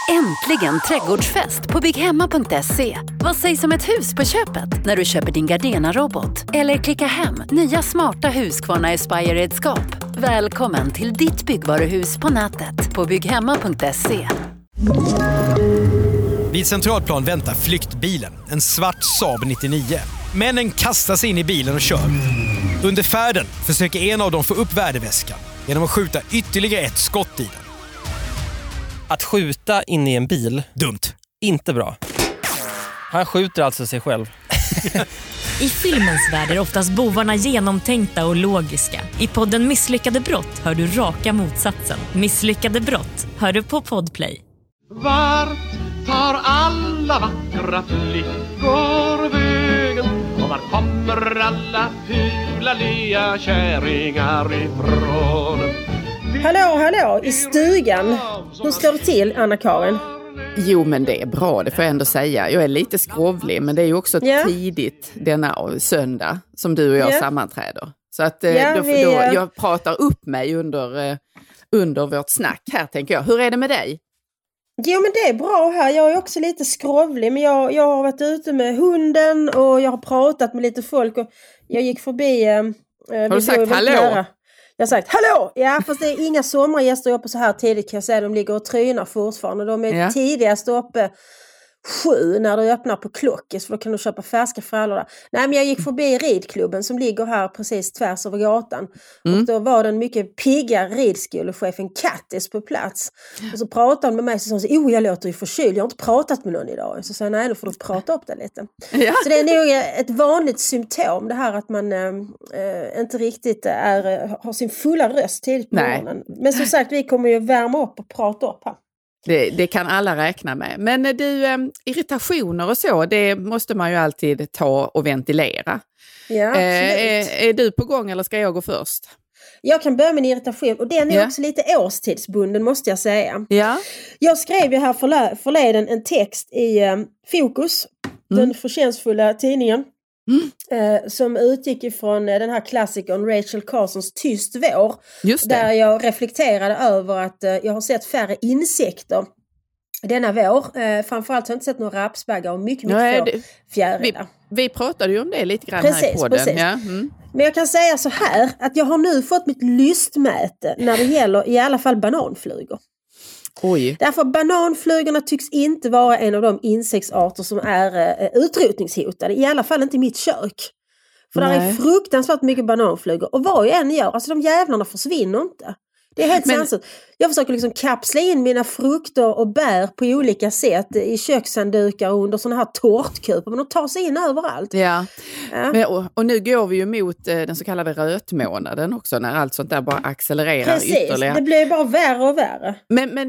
Äntligen trädgårdsfest på bygghemma.se. Vad sägs om ett hus på köpet när du köper din Gardena-robot? Eller klicka hem nya smarta Husqvarna Aspire-redskap. Välkommen till ditt byggvaruhus på nätet på bygghemma.se. Vid Centralplan väntar flyktbilen, en svart Saab 99. Männen kastar sig in i bilen och kör. Under färden försöker en av dem få upp värdeväskan genom att skjuta ytterligare ett skott i den. Att skjuta in i en bil, dumt. Inte bra. Han skjuter alltså sig själv. I filmens värld är oftast bovarna genomtänkta och logiska. I podden Misslyckade brott hör du raka motsatsen. Misslyckade brott hör du på Podplay. Vart tar alla vackra flickor vägen? Och var kommer alla fula lea kärringar ifrån? Hallå, i stugan. Hur står det till, Anna-Karin? Jo, men det är bra, det får jag ändå säga. Jag är lite skrovlig, men det är ju också tidigt denna söndag som du och jag sammanträder. Så att jag pratar upp mig under vårt snack här, tänker jag. Hur är det med dig? Jo, men det är bra här. Jag är också lite skrovlig, men jag har varit ute med hunden och jag har pratat med lite folk och jag gick förbi... har du sagt hallå? Nära. Jag har sagt hallå! Ja, fast det är inga sommargäster uppe så här tidigt, kan jag säga. De ligger och trynar fortfarande. De är tidigast uppe 7 när du öppnar på Klockis, för då kan du köpa färska frallor där. Nej, men jag gick förbi ridklubben som ligger här precis tvärs över gatan. Och då var den mycket pigga ridskolechefen Kattis på plats. Och så pratade han med mig och sa jag låter ju förkyld, jag har inte pratat med någon idag. Så sa jag, nej, då får du prata upp det lite. Ja. Så det är nog ett vanligt symptom, det här att man inte riktigt har sin fulla röst tidigt på morgonen. Men som sagt, vi kommer ju värma upp och prata upp här. Det kan alla räkna med. Men du, irritationer och så, det måste man ju alltid ta och ventilera. Ja, är du på gång eller ska jag gå först? Jag kan börja med en irritation och den är också lite årstidsbunden, måste jag säga. Ja. Jag skrev ju här förleden en text i Fokus, den förtjänstfulla tidningen. Som utgick ifrån den här klassikern Rachel Carsons Tyst vår. Där jag reflekterade över att jag har sett färre insekter denna vår. Framförallt har jag inte sett några rapsbaggar och mycket få fjärilar. Vi pratade ju om det lite grann här i podden. Precis. Ja. Men jag kan säga så här, att jag har nu fått mitt lystmäte när det gäller i alla fall bananflugor. Oj. Därför bananflugorna tycks inte vara en av de insektsarter som är utrotningshotade. I alla fall inte i mitt kök. För där är fruktansvärt mycket bananflugor. Och vad jag än gör, alltså de jävlarna försvinner inte. Det är helt sannsagt. Jag försöker liksom kapsla in mina frukter och bär på olika sätt i kökshanddukar och under sådana här tårtkupor. Men de tar sig in överallt. Ja. Men, och nu går vi ju mot den så kallade rötmånaden också, när allt sånt där bara accelererar ytterligare. Det blir bara värre och värre. Men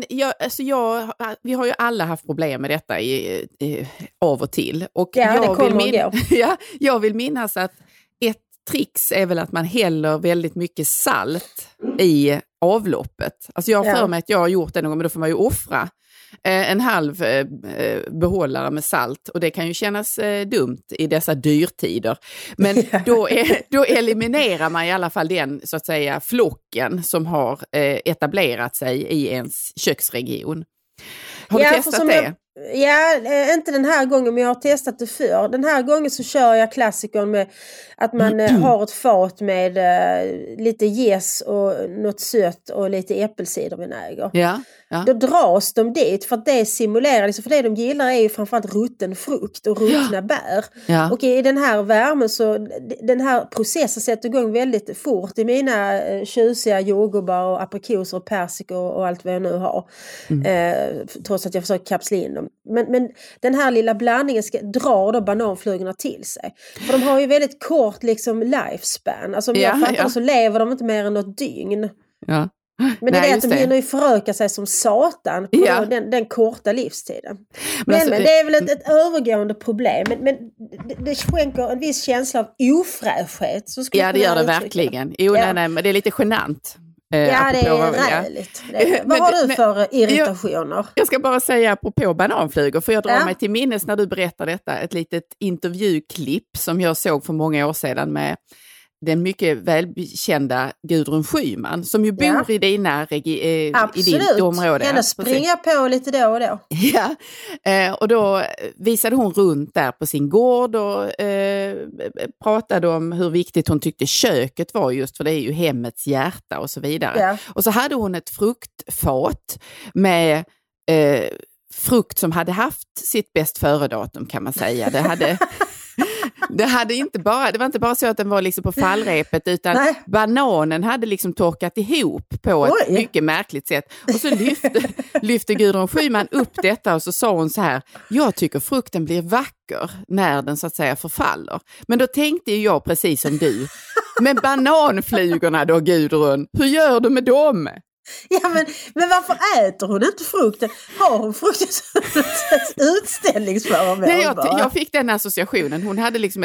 vi har ju alla haft problem med detta av och till. Och jag vill minnas att ett trix är väl att man häller väldigt mycket salt i avloppet. Alltså jag har för mig att jag har gjort det någon gång, men då får man ju offra en halv behållare med salt, och det kan ju kännas dumt i dessa dyrtider. Men då eliminerar man i alla fall den, så att säga, flocken som har etablerat sig i ens köksregion. Har du testat det? Inte den här gången, men jag har testat det förr. Den här gången så kör jag klassikern med att man har ett fat med lite jäs och något sött och lite äppelcidervinäger. Ja. Då dras de dit för att det simulerar, liksom, för det de gillar är ju framförallt rutten frukt och ruttna bär. Ja. Och i den här värmen så, den här processen sätter igång väldigt fort i mina tjusiga jordgubbar och aprikoser och persikor och allt vad jag nu har. Trots att jag försöker kapsla in dem. Men den här lilla blandningen drar då bananflugorna till sig. För de har ju väldigt kort liksom lifespan. Alltså om jag fattar så lever de inte mer än något dygn. Ja. Men det är att de hinner ju föröka sig som satan på den korta livstiden. Men det är väl ett övergående problem. Men det skänker en viss känsla av ofräschhet. Så det gör det verkligen. Nej, men det är lite genant. Det är räligt. Vad har du för irritationer? Jag ska bara säga apropå bananflugor, för jag drar mig till minnes när du berättar detta, ett litet intervjuklipp som jag såg för många år sedan med den mycket välkända Gudrun Schyman som ju bor i dina i ditt område. Henne springer på lite då och då. Ja, och då visade hon runt där på sin gård och pratade om hur viktigt hon tyckte köket var, just för det är ju hemmets hjärta och så vidare. Ja. Och så hade hon ett fruktfat med frukt som hade haft sitt bäst före-datum, kan man säga. Det var inte bara så att den var liksom på fallrepet, utan bananen hade liksom torkat ihop på ett mycket märkligt sätt. Och så lyfte Gudrun Schyman upp detta och så sa hon så här: jag tycker frukten blir vacker när den så att säga förfaller. Men då tänkte jag precis som du, men bananflugorna då, Gudrun, hur gör du med dem? Ja, men varför äter hon inte frukten? Har hon frukten som ett utställningsföremål? Nej, jag fick den associationen. Hon hade liksom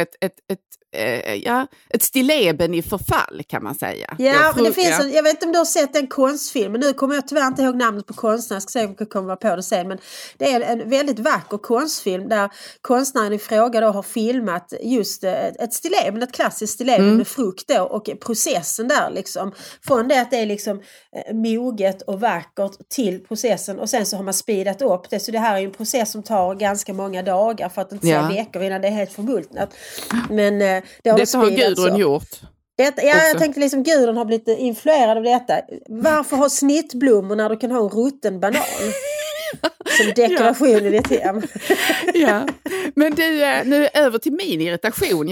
ett stilleben i förfall, kan man säga. Ja, men det finns jag vet inte om du har sett en konstfilm, men nu kommer jag tyvärr inte ihåg namnet på konstnären. Jag ska se om jag kommer på det sen, men det är en väldigt vacker konstfilm där konstnären i fråga då har filmat just ett stilleben, ett klassiskt stilleben med frukt då, och processen där liksom, från det att det är liksom moget och vackert till processen, och sen så har man speedat upp det, så det här är ju en process som tar ganska många dagar, för att inte säga veckor innan det är helt förmultnat. Men det har Gudrun gjort. Jag tänkte liksom Gudrun har blivit influerad av detta. Varför ha snittblommor när du kan ha en rutten banan som dekoration i ditt hem? Ja. Men du, nu över till min irritation.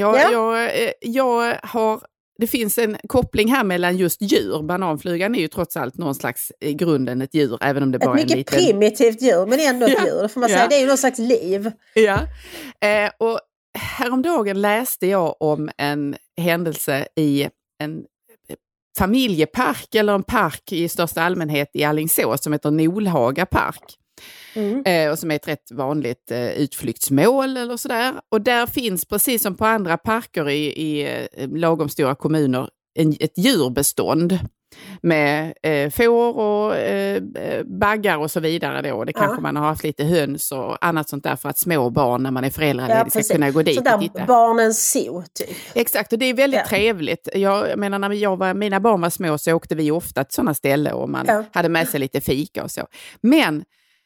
Jag har... Det finns en koppling här mellan just djur. Bananflugan är ju trots allt någon slags i grunden ett djur, även om det bara är en liten... Ett mycket primitivt djur, men ändå ett djur. Får man säga. Det är ju någon slags liv. Ja, och häromdagen läste jag om en händelse i en familjepark, eller en park i största allmänhet i Alingsås, som heter Nolhaga park. Och som är ett rätt vanligt utflyktsmål eller sådär. Och där finns, precis som på andra parker i lagom stora kommuner, ett djurbestånd med får och baggar och så vidare då. Det kanske man har haft lite höns och annat sånt där, för att små barn när man är föräldraledig ska kunna gå dit och titta. Barnens zoo typ. Exakt, och det är väldigt trevligt. Jag menar, när mina barn var små så åkte vi ofta till sådana ställen och man hade med sig lite fika och så. Men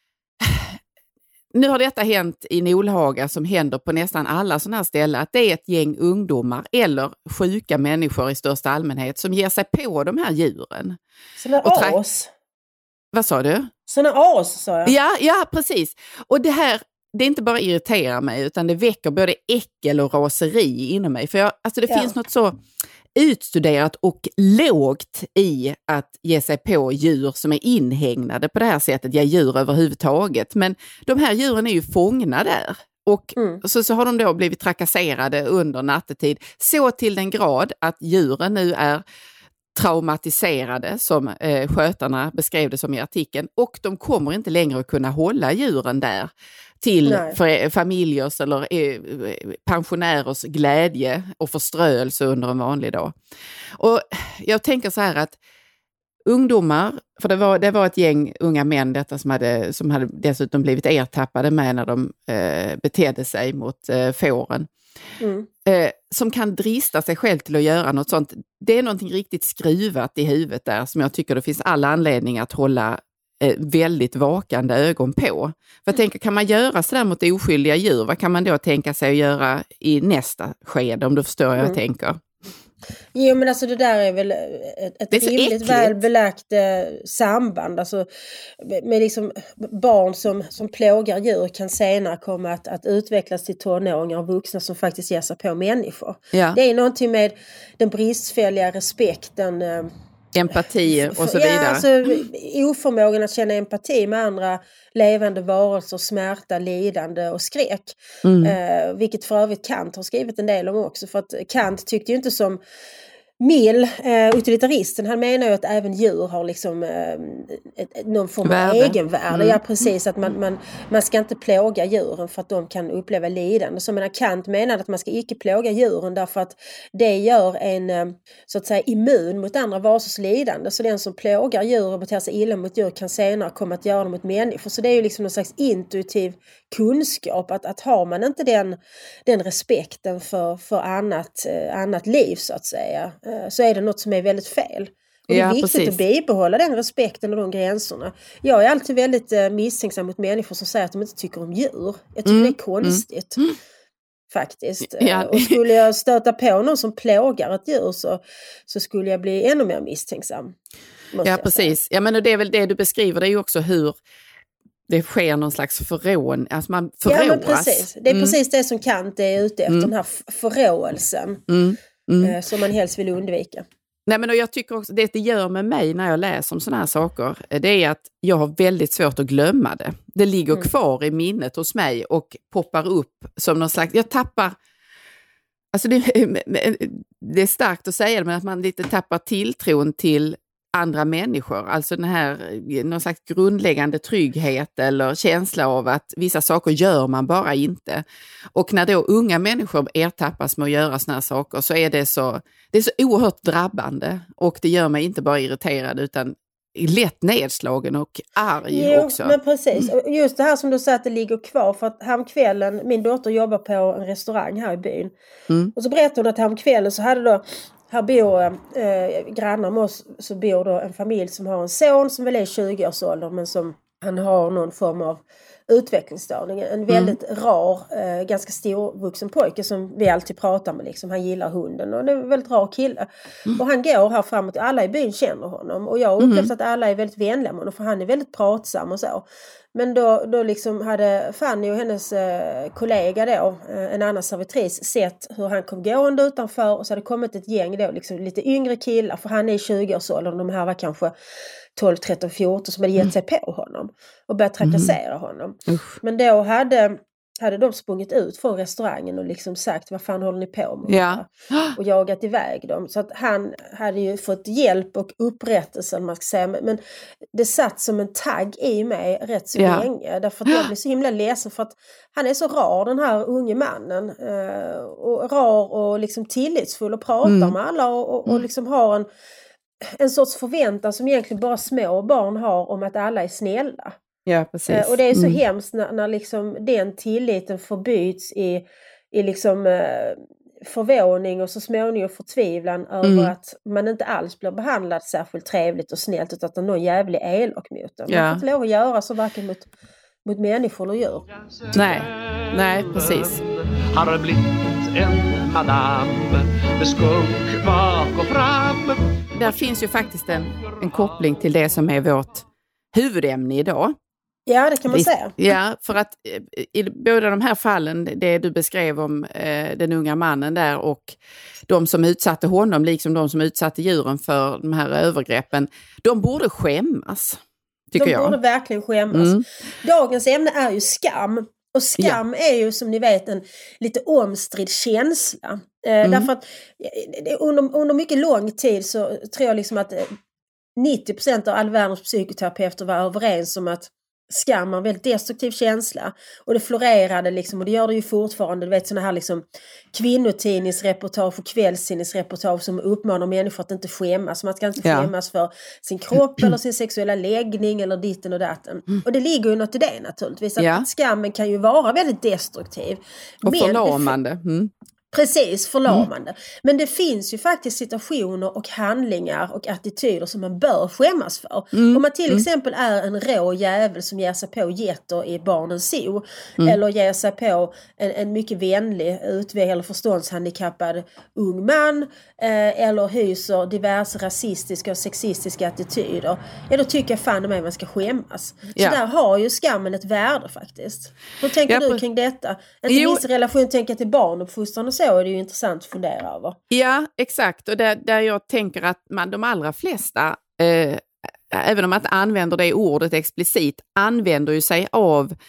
nu har detta hänt i Nolhaga, som händer på nästan alla sådana här ställen, att det är ett gäng ungdomar eller sjuka människor i största allmänhet som ger sig på de här djuren. Sådana as? Vad sa du? Sådana as, sa jag. Ja, precis. Och det här, det inte bara irriterar mig, utan det väcker både äckel och raseri inom mig. För det finns något så utstuderat och lågt i att ge sig på djur som är inhägnade på det här sättet, djur överhuvudtaget. Men de här djuren är ju fångna där. Och så har de då blivit trakasserade under nattetid. Så till den grad att djuren nu är traumatiserade, som skötarna beskrev det som i artikeln. Och de kommer inte längre att kunna hålla djuren där till familjers eller pensionärers glädje och förströelse under en vanlig dag. Och jag tänker så här att ungdomar, för det var ett gäng unga män detta som hade dessutom blivit ertappade med när de betedde sig mot fåren. Som kan drista sig själv till att göra något sånt. Det är någonting riktigt skruvat i huvudet där, som jag tycker det finns alla anledning att hålla väldigt vakande ögon på. För jag tänker, kan man göra sådär mot oskyldiga djur, vad kan man då tänka sig att göra i nästa skede, om du förstår vad jag tänker? Jo, men alltså det där är väl ett rimligt väl belagt samband. Alltså, med liksom barn som plågar djur kan senare komma att utvecklas till tonåringar och vuxna som faktiskt ger sig på människor. Ja. Det är någonting med den bristfälliga respekten, empati och så vidare. Ja, alltså oförmågan att känna empati med andra levande varelser, smärta, lidande och skräck. Vilket för övrigt Kant har skrivit en del om också. För att Kant tyckte ju inte som Mill, utilitaristen, han menar ju att även djur har liksom någon form av egenvärde. Ja, precis, att man ska inte plåga djuren för att de kan uppleva lidande. Så menar Kant menar att man ska icke plåga djuren därför att det gör en så att säga immun mot andra varelsers lidande. Så den som plågar djur och beter sig illa mot djur kan senare komma att göra det mot människor. Så det är ju liksom någon slags intuitiv kunskap att har man inte den respekten för annat liv så att säga, så är det något som är väldigt fel. Och det är viktigt att bibehålla den respekten och de gränserna. Jag är alltid väldigt misstänksam mot människor som säger att de inte tycker om djur. Jag tycker det är konstigt. Faktiskt. Ja. Och skulle jag stöta på någon som plågar ett djur så skulle jag bli ännu mer misstänksam. Ja, precis. Ja, men det är väl det du beskriver, det är ju också hur det sker någon slags förrån, alltså man förråas. Ja, men precis. Det är precis det som Kant är ute efter, den här förråelsen som man helst vill undvika. Nej, men jag tycker också, det gör med mig när jag läser om såna här saker, det är att jag har väldigt svårt att glömma det. Det ligger kvar i minnet hos mig och poppar upp som någon slags, jag tappar, alltså det är starkt att säga det, men att man lite tappar tilltron till andra människor, alltså den här någon slags grundläggande trygghet eller känsla av att vissa saker gör man bara inte. Och när då unga människor ertappas med att göra såna här saker så är det är så oerhört drabbande, och det gör mig inte bara irriterad utan lätt nedslagen och arg också. Men precis, och just det här som du säger att det ligger kvar, för att häromkvällen, min dotter jobbar på en restaurang här i byn, och så berättade hon att häromkvällen så hade då här bor grannar med oss, så bor då en familj som har en son som väl är 20-årsåldern, men som han har någon form av utvecklingsstörning. En väldigt rar, ganska stor vuxen pojke som vi alltid pratar med. Liksom. Han gillar hunden och det är en väldigt rar kille. Och han går här framåt, alla i byn känner honom. Och jag har upplevt att alla är väldigt vänliga med honom, för han är väldigt pratsam och så. Men då liksom hade Fanny och hennes kollega då, en annan servitris, sett hur han kom gående utanför, och så hade kommit ett gäng då, liksom lite yngre killar, för han är i 20-årsåldern, de här var kanske 12, 13, 14 som hade gett sig på honom och börjat trakassera honom. Men då hade de sprungit ut från restaurangen och liksom sagt, vad fan håller ni på med? Ja. Och jagat iväg dem. Så att han hade ju fått hjälp och upprättelse, man ska säga. Men det satt som en tagg i mig rätt så länge. Därför att jag blev så himla ledsen, för att han är så rar, den här unge mannen. Och rar och liksom tillitsfull och pratar med alla och liksom har en sorts förväntan som egentligen bara små barn har om att alla är snälla. Ja, precis. Och det är så hemskt när liksom den tilliten förbyts i liksom förvåning och så småningom förtvivlan över att man inte alls blir behandlad särskilt trevligt och snällt, utan att någon jävlig elak mot den. Man får inte lov att göra så varken mot människor eller djur. Nej, precis. Har blivit en madame med skunk bak och fram. Där finns ju faktiskt en koppling till det som är vårt huvudämne idag. Ja, det kan man säga. Ja, för att i båda de här fallen, det du beskrev om den unga mannen där och de som utsatte honom, liksom de som utsatte djuren för de här övergreppen, de borde skämmas, tycker jag. De borde verkligen skämmas. Dagens ämne är ju skam. Och skam är ju, som ni vet, en lite omstridd känsla. Därför att under mycket lång tid så tror jag liksom att 90% av all världens psykoterapeuter var överens om att skam är en väldigt destruktiv känsla, och det florerade liksom, och det gör det ju fortfarande, du vet, såna här liksom kvinnotidningsreportage och kvällstidningsreportage som uppmanar människor att inte skämmas. Man ska inte skämmas för sin kropp eller sin sexuella läggning eller ditten och datten. Och det ligger ju något i det naturligtvis, att skammen kan ju vara väldigt destruktiv. Och förlamande. Precis, förlamande. Men det finns ju faktiskt situationer och handlingar och attityder som man bör skämmas för. Om man till exempel är en rå jävel som ger sig på getter i barnens zoo, eller ger sig på en mycket vänlig, eller förståndshandikappad ung man, eller hyser diverse rasistiska och sexistiska attityder, då tycker jag fan mig man ska skämmas. Så där har ju skammen ett värde faktiskt. Hur tänker du kring detta? Inte minst i relation till barnuppfostran och så är det ju intressant att fundera över. Ja, exakt. Och där jag tänker att de allra flesta, även om man inte använder det ordet explicit, använder ju sig av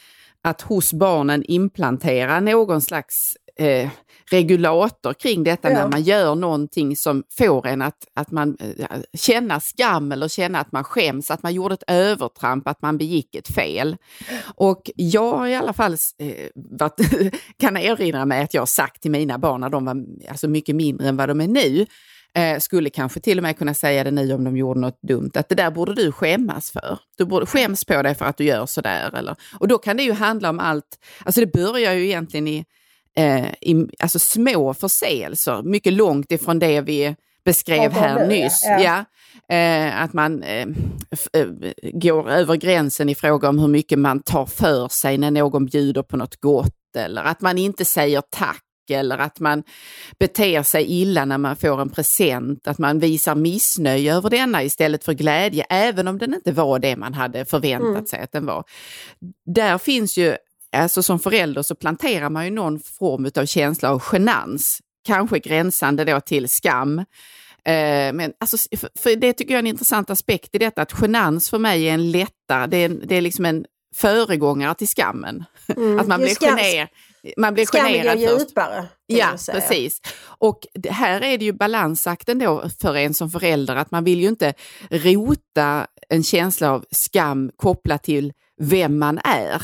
att hos barnen implantera någon slags regulator kring detta när man gör någonting som får en att man känna skam eller känna att man skäms, att man gjorde ett övertramp, att man begick ett fel. Och jag i alla fall kan erinra mig att jag har sagt till mina barn när de var alltså mycket mindre än vad de är nu, skulle kanske till och med kunna säga det nu om de gjorde något dumt, att det där borde du skämmas för. Du borde skäms på dig för att du gör sådär. Eller. Och då kan det ju handla om allt, alltså det börjar ju egentligen i alltså små förseelser, mycket långt ifrån det vi beskrev här nyss. Ja. Att man går över gränsen i fråga om hur mycket man tar för sig när någon bjuder på något gott, eller att man inte säger tack, eller att man beter sig illa när man får en present, att man visar missnöje över denna istället för glädje, även om den inte var det man hade förväntat sig att den var. Där finns ju, alltså som förälder så planterar man ju någon form av känsla av genans, kanske gränsande då till skam. Men alltså, för det tycker jag är en intressant aspekt i detta, att genans för mig är en lättare, det är liksom en föregångare till skammen. Att man blir generad. Man blir generad djupare. Ja, precis. Och här är det ju balansakten då för en som förälder, att man vill ju inte rota en känsla av skam kopplat till vem man är.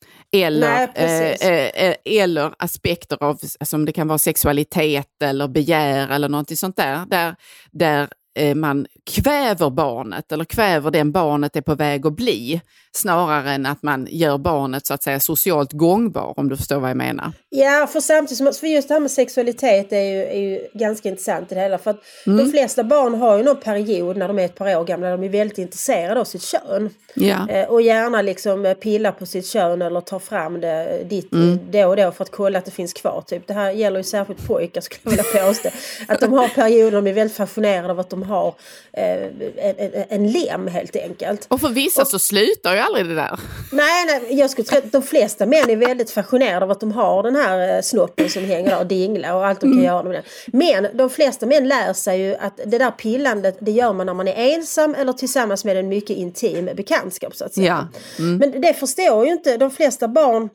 Eller aspekter av, som det kan vara sexualitet eller begär eller någonting sånt där man kväver barnet eller kväver den barnet är på väg att bli, snarare än att man gör barnet så att säga socialt gångbar, om du förstår vad jag menar. Ja, för samtidigt, för just det här med sexualitet är ju ganska intressant i det hela, för att de flesta barn har ju någon period när de är ett par år gamla, de är väldigt intresserade av sitt kön. Ja. Och gärna liksom pillar på sitt kön eller tar fram det då och då för att kolla att det finns kvar. Typ. Det här gäller ju särskilt pojkar, skulle jag vilja påstå. Att de har perioder de är väldigt fascinerade av att de har en lem helt enkelt. Och för vissa så slutar ju aldrig det där. Nej, jag skulle tro att de flesta män är väldigt fascinerade av att de har den här snoppen som hänger där och dinglar och allt de kan göra med det. Men de flesta män lär sig ju att det där pillandet, det gör man när man är ensam eller tillsammans med en mycket intim bekantskap så att säga. Ja. Men det förstår ju inte de flesta barn.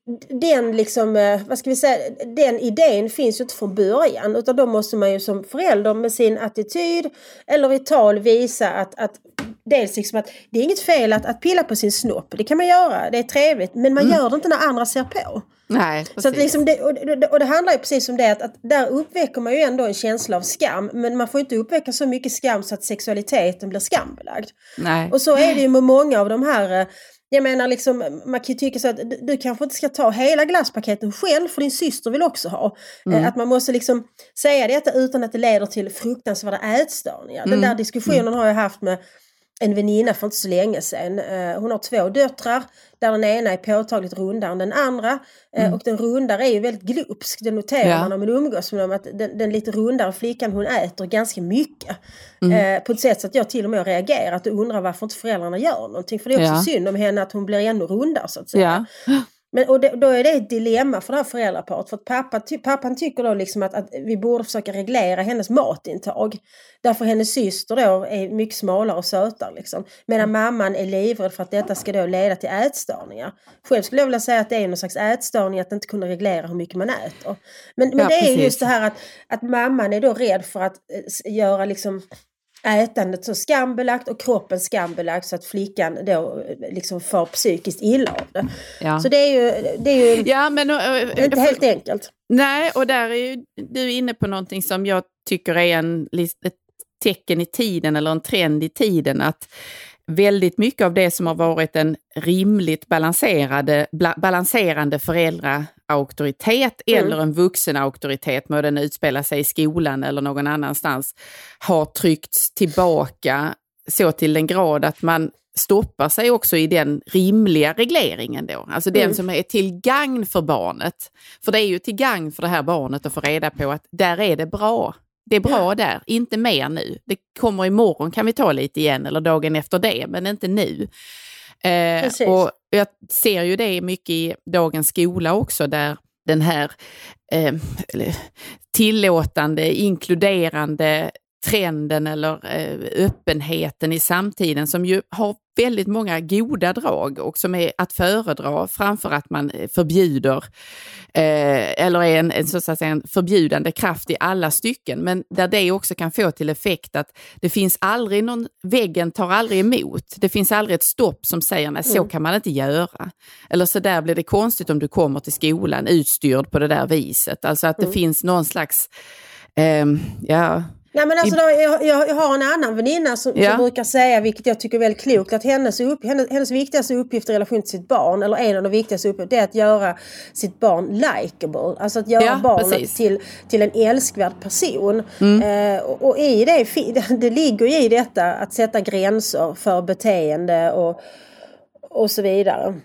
Den liksom, vad ska vi säga, den idén finns ju inte från början, utan då måste man ju som förälder med sin attityd eller i tal visa att dels liksom att det är inget fel att pilla på sin snopp, det kan man göra, det är trevligt, men man gör det inte när andra ser på. Nej, precis. Så att liksom och det handlar ju precis om det att där uppväcker man ju ändå en känsla av skam, men man får inte uppväcka så mycket skam så att sexualiteten blir skambelagd. Nej. Och så är det ju med många av de här. Jag menar liksom, man kan ju tycka så att du kanske inte ska ta hela glasspaketen själv, för din syster vill också ha. Att man måste liksom säga detta utan att det leder till fruktansvärda ätstörningar. Den där diskussionen har jag haft med en väninna för inte så länge sedan. Hon har 2 döttrar där den ena är påtagligt rundare än den andra. Och den rundare är ju väldigt glupsk. Det noterar man när man umgås med dem, att den lite rundare flickan, hon äter ganska mycket. På ett sätt så att jag till och med reagerar att du undrar varför inte föräldrarna gör någonting. För det är också synd om henne att hon blir ännu rundare så att säga. Ja. Men, och då är det ett dilemma för det här föräldraparet. För att pappan tycker då liksom att vi borde försöka reglera hennes matintag. Därför hennes syster då är mycket smalare och sötare. Liksom. Medan mamman är livrädd för att detta ska då leda till ätstörningar. Själv skulle jag vilja säga att det är någon slags ätstörning att inte kunna reglera hur mycket man äter. Men det är ju just det här att mamman är då rädd för att göra liksom ätandet så skambelagt och kroppen skambelagt så att flickan då liksom får psykiskt illa av det. Ja. Så det är ju men, inte helt enkelt. Nej, och där är ju du inne på någonting som jag tycker är ett tecken i tiden eller en trend i tiden, att väldigt mycket av det som har varit en rimligt balanserande föräldraauktoritet eller en vuxen auktoritet, må den utspela sig i skolan eller någon annanstans, har tryckts tillbaka så till den grad att man stoppar sig också i den rimliga regleringen då. Alltså den som är till gagn för barnet. För det är ju till gagn för det här barnet att få reda på att där är det bra. Det är bra där, inte mer nu. Det kommer imorgon, kan vi ta lite igen, eller dagen efter det, men inte nu. Och jag ser ju det mycket i dagens skola också, där den här tillåtande, inkluderande, trenden eller öppenheten i samtiden som ju har väldigt många goda drag och som är att föredra framför att man förbjuder eller är så att säga, en förbjudande kraft i alla stycken, men där det också kan få till effekt att det finns aldrig väggen tar aldrig emot. Det finns aldrig ett stopp som säger nej, så kan man inte göra. Eller så där blir det konstigt om du kommer till skolan utstyrd på det där viset. Alltså att det finns någon slags Nej, men alltså jag har en annan väninna som brukar säga, vilket jag tycker är väldigt klokt, att hennes viktigaste uppgift i relation till sitt barn, eller en av de viktigaste uppgifterna, är att göra sitt barn likeable. Alltså att göra barnet till en älskvärd person. Och i det ligger ju i detta att sätta gränser för beteende och så vidare.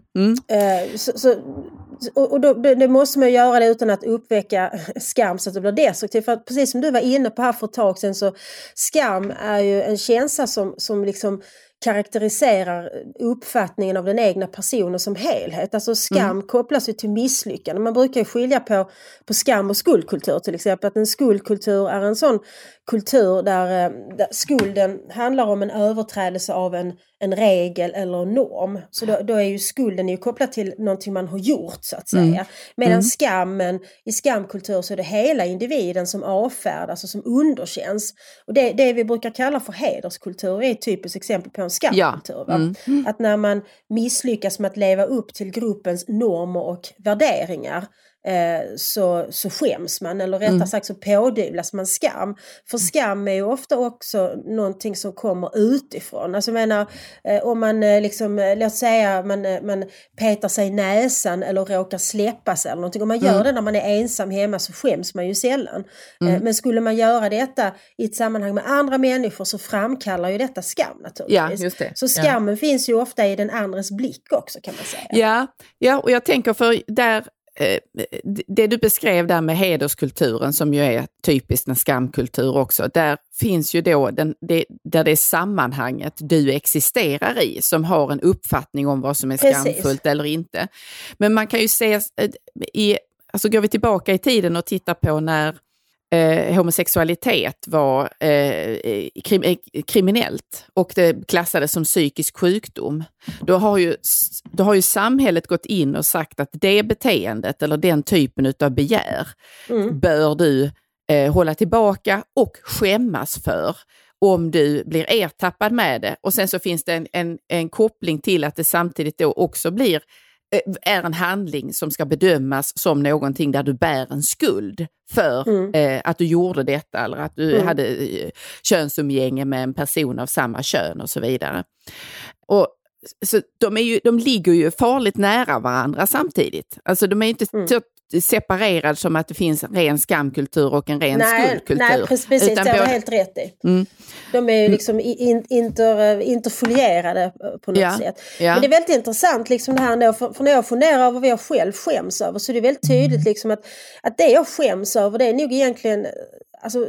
Och det måste man göra det utan att uppväcka skam så att det blir destruktivt. För att precis som du var inne på här för ett tag sedan, så skam är ju en känsla som liksom karaktäriserar uppfattningen av den egna personen som helhet. Alltså skam kopplas ju till misslyckande. Man brukar ju skilja på skam och skuldkultur till exempel. Att en skuldkultur är en sån kultur där skulden handlar om en överträdelse av en regel eller en norm. Så då är ju skulden ju kopplad till någonting man har gjort så att säga. Medan skammen, i skamkultur så är det hela individen som avfärdas och som underkänns. Och det vi brukar kalla för hederskultur är ett typiskt exempel på en skamkultur. Att när man misslyckas med att leva upp till gruppens normer och värderingar, så skäms man, eller rättare sagt så pådyvlas man skam. För skam är ju ofta också någonting som kommer utifrån. Alltså jag menar, om man liksom, låt säga man petar sig i näsan eller råkar släppa sig eller någonting. Om man gör det när man är ensam hemma så skäms man ju sällan. Men skulle man göra detta i ett sammanhang med andra människor så framkallar ju detta skam naturligtvis. Ja, just det. Så skammen finns ju ofta i den andres blick också, kan man säga. Ja, och jag tänker för där det du beskrev där med hederskulturen som ju är typiskt en skamkultur också, där finns ju då där det är sammanhanget du existerar i som har en uppfattning om vad som är skamfullt eller inte. Men man kan ju se alltså går vi tillbaka i tiden och tittar på när homosexualitet var kriminellt och det klassades som psykisk sjukdom, då har ju samhället gått in och sagt att det beteendet eller den typen av begär bör du hålla tillbaka och skämmas för om du blir ertappad med det. Och sen så finns det en koppling till att det samtidigt då också är en handling som ska bedömas som någonting där du bär en skuld för att du gjorde detta eller att du hade könsumgänge med en person av samma kön och så vidare. Och så de ligger ju farligt nära varandra samtidigt. Alltså de är inte så separerad som att det finns en ren skamkultur och en ren skuldkultur. Nej, precis, det har helt rätt i. De är ju liksom interfolierade på något sätt. Men det är väldigt intressant liksom det här ändå, för när jag funderar över vad jag själv skäms över, så är det väldigt tydligt liksom att det jag skäms över, det är nog egentligen alltså,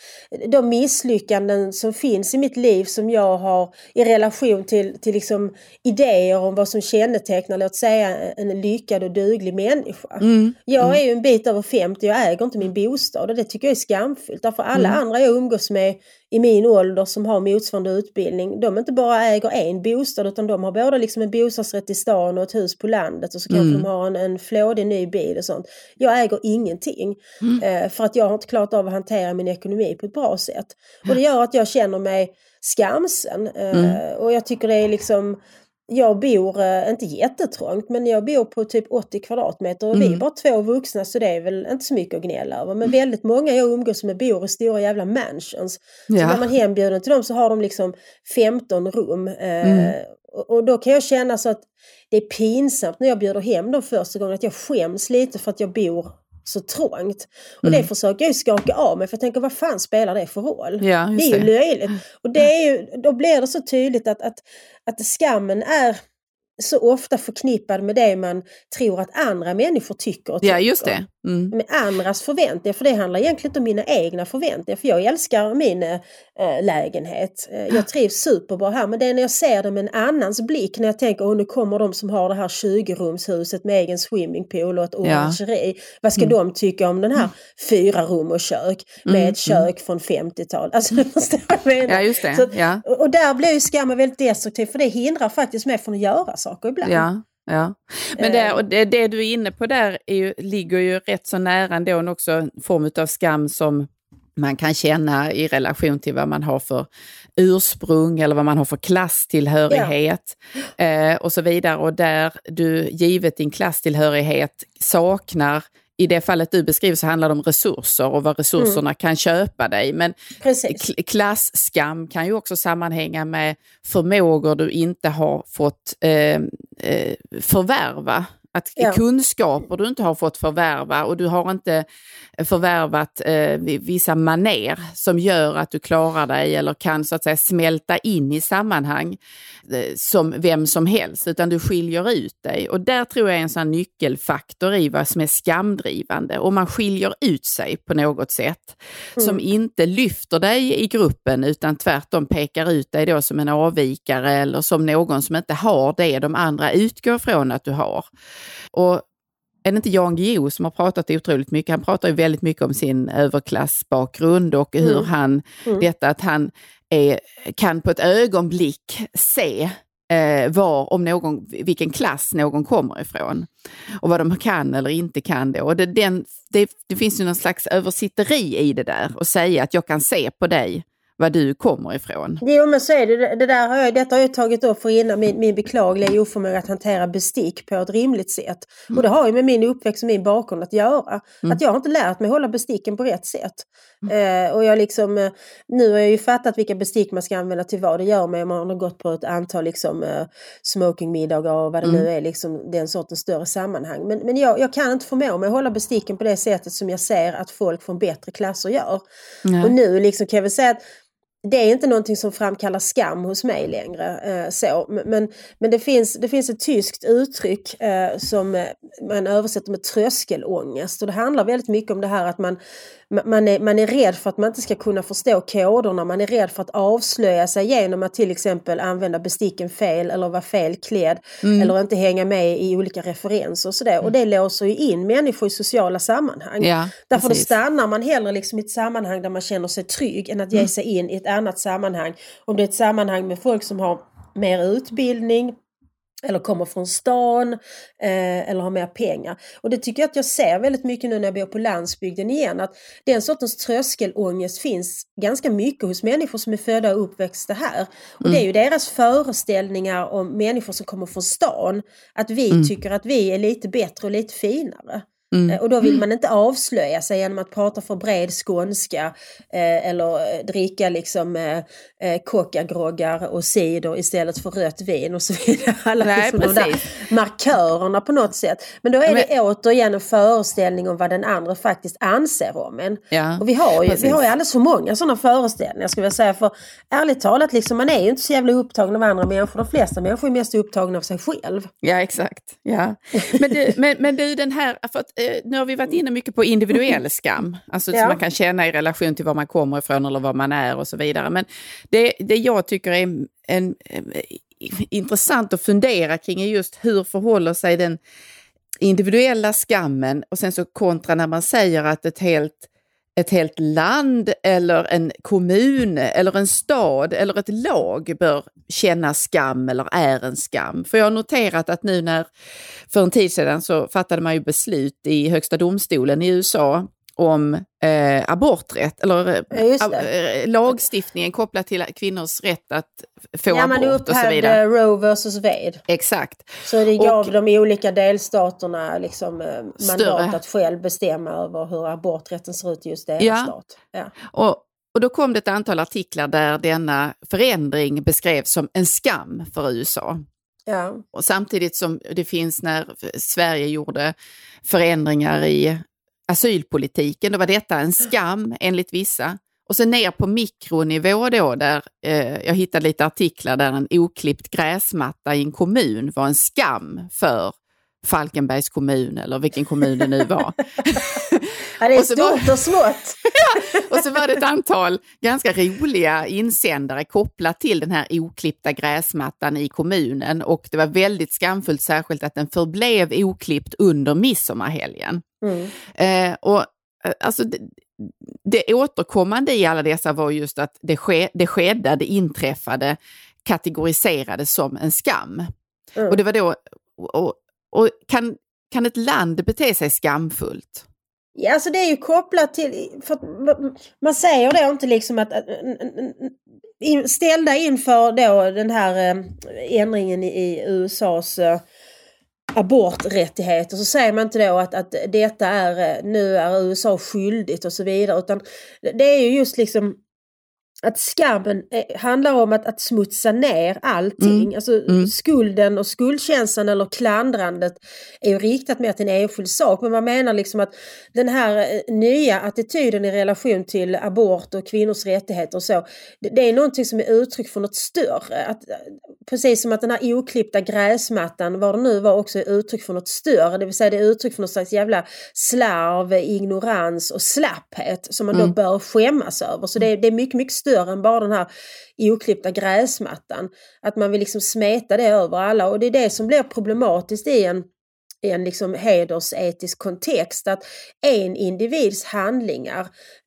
de misslyckanden som finns i mitt liv som jag har i relation till liksom idéer om vad som kännetecknar, låt säga, en lyckad och duglig människa. Jag är ju en bit över 50, jag äger inte min bostad och det tycker jag är skamfullt. Därför alla andra jag umgås med i min ålder som har motsvarande utbildning, de inte bara äger en bostad utan de har både liksom en bostadsrätt i stan och ett hus på landet och så kanske de har en flådig ny bil och sånt. Jag äger ingenting för att jag har inte klarat av att hantera min ekonomi på ett bra sätt. Och det gör att jag känner mig skamsen och jag tycker det är liksom, jag bor inte jättetrångt, men jag bor på typ 80 kvadratmeter och vi är bara 2 vuxna, så det är väl inte så mycket att gnälla över. Men väldigt många jag umgås med bor i stora jävla mansions. Så när man hembjuden till dem så har de liksom 15 rum. Och då kan jag känna så att det är pinsamt när jag bjuder hem dem första gången, att jag skäms lite för att jag bor så trångt. Och det försöker jag ju skaka av mig, för jag tänker, vad fan spelar det för roll? Det är ju löjligt. Och det är ju, då blir det så tydligt att skammen är så ofta förknippad med det man tror att andra människor tycker och tycker. Ja, just det. med andras förväntningar. För det handlar egentligen inte om mina egna förväntningar. För jag älskar min lägenhet. Jag trivs superbra här. Men det är när jag ser det med en annans blick. När jag tänker, nu kommer de som har det här 20-rumshuset med egen swimmingpool och ett orangeri. Vad ska de tycka om den här 4 rum och kök med ett kök från 50-tal? Alltså, det måste jag mena. Ja, just det. Så, och där blir ju skammen väldigt destruktiv. För det hindrar faktiskt mig från att göra saker ibland. Ja, men det du är inne på där ligger ju rätt så nära ändå också en form av skam som man kan känna i relation till vad man har för ursprung eller vad man har för klasstillhörighet och så vidare. Och där du givet din klasstillhörighet saknar, i det fallet du beskriver så handlar det om resurser och vad resurserna kan köpa dig. Men klasskam kan ju också sammanhänga med förmågor du inte har fått förvärva. Kunskaper du inte har fått förvärva och du har inte förvärvat vissa maner som gör att du klarar dig eller kan så att säga smälta in i sammanhang som vem som helst, utan du skiljer ut dig. Och där tror jag är en sån nyckelfaktor i vad som är skamdrivande. Om man skiljer ut sig på något sätt som inte lyfter dig i gruppen utan tvärtom pekar ut dig då som en avvikare eller som någon som inte har det de andra utgår från att du har. Och är det inte Jan Guillou som har pratat otroligt mycket? Han pratar ju väldigt mycket om sin överklassbakgrund och hur han, detta att han kan på ett ögonblick se vilken klass någon kommer ifrån och vad de kan eller inte kan det. Och det finns ju någon slags översitteri i det där och säga att jag kan se på dig var du kommer ifrån. Jo, men så är det. Detta har jag tagit upp för innan min beklagliga oförmåga att hantera bestick på ett rimligt sätt. Och det har ju med min uppväxt och min bakgrund att göra. Att jag har inte lärt mig hålla besticken på rätt sätt. Och jag liksom, nu har jag ju fattat vilka bestick man ska använda till vad det gör med. Man har gått på ett antal liksom, smokingmiddagar och vad det nu är, liksom, den sortens större sammanhang. Men jag kan inte förmå mig att hålla besticken på det sättet som jag ser att folk från bättre klasser gör. Och nu liksom kan jag väl säga att det är inte någonting som framkallar skam hos mig längre. Men det finns ett tyskt uttryck som man översätter med tröskelångest. Och det handlar väldigt mycket om det här att man är rädd för att man inte ska kunna förstå koderna. Man är rädd för att avslöja sig genom att till exempel använda besticken fel eller vara fel klädd. Eller inte hänga med i olika referenser och sådär. Och det låser ju in människor i sociala sammanhang. Ja, därför då stannar man hellre liksom i ett sammanhang där man känner sig trygg än att ge sig in i ett annat sammanhang. Om det är ett sammanhang med folk som har mer utbildning eller kommer från stan eller har mer pengar. Och det tycker jag att jag ser väldigt mycket nu när jag bor på landsbygden igen. Att den sortens tröskelångest finns ganska mycket hos människor som är födda och uppväxta här. Och det är ju deras föreställningar om människor som kommer från stan. Att vi tycker att vi är lite bättre och lite finare. Och då vill man inte avslöja sig genom att prata för bred skånska eller dricka liksom kokagroggar och cider istället för rött vin och så vidare. Alla liksom de där markörerna på något sätt. Men då är det återigen en föreställning om vad den andra faktiskt anser om en. Ja, och vi har ju alldeles för många sådana föreställningar, skulle jag säga. För ärligt talat, liksom, man är ju inte så jävla upptagen av andra människor. De flesta människor är mest upptagna av sig själv. Ja, exakt. Ja. Men du, den här... För att, nu har vi varit inne mycket på individuell skam. Alltså som man kan känna i relation till var man kommer ifrån eller vad man är och så vidare. Men det jag tycker är intressant att fundera kring är just hur förhåller sig den individuella skammen och sen så kontra när man säger att ett helt land eller en kommun eller en stad eller ett lag bör känna skam eller är en skam. För jag har noterat att nu för en tid sedan så fattade man ju beslut i högsta domstolen i USA om aborträtt eller lagstiftningen kopplat till kvinnors rätt att få abort och så vidare. Roe versus Wade. Exakt. Så det gav de i olika delstaterna liksom mandat att själv bestämma över hur aborträtten ser ut i just deras stat. Ja. Och då kom det ett antal artiklar där denna förändring beskrevs som en skam för USA. Ja. Och samtidigt som det finns när Sverige gjorde förändringar i asylpolitiken, då var detta en skam enligt vissa. Och sen ner på mikronivå då, där jag hittade lite artiklar där en oklippt gräsmatta i en kommun var en skam för Falkenbergs kommun eller vilken kommun det nu var. Ja, det är stort och smått. Och så var det ett antal ganska roliga insändare kopplat till den här oklippta gräsmattan i kommunen, och det var väldigt skamfullt, särskilt att den förblev oklippt under midsommarhelgen. Och alltså det återkommande i alla dessa var just att det inträffade kategoriserades som en skam. Och det var då och kan ett land bete sig skamfullt? Ja, alltså det är ju kopplat till, för att man säger det inte liksom att ställda inför då den här ändringen i USAs aborträttigheter, så säger man inte då att detta nu är USA skyldigt och så vidare, utan det är ju just liksom att skammen handlar om att smutsa ner allting. Alltså skulden och skuldkänslan eller klandrandet är ju riktat mer till en enskild sak. Men man menar liksom att den här nya attityden i relation till abort och kvinnors rättigheter och så, det är någonting som är uttryck för något större. Precis som att den här oklippta gräsmattan, vad det nu var, också är uttryck för något större. Det vill säga det är uttryck för något slags jävla slarv, ignorans och slapphet som man då bör skämmas över. Så det är mycket, mycket större än bara den här oklippta gräsmattan. Att man vill liksom smeta det över alla. Och det är det som blir problematiskt i en liksom hedersetisk kontext, att en individs handlingar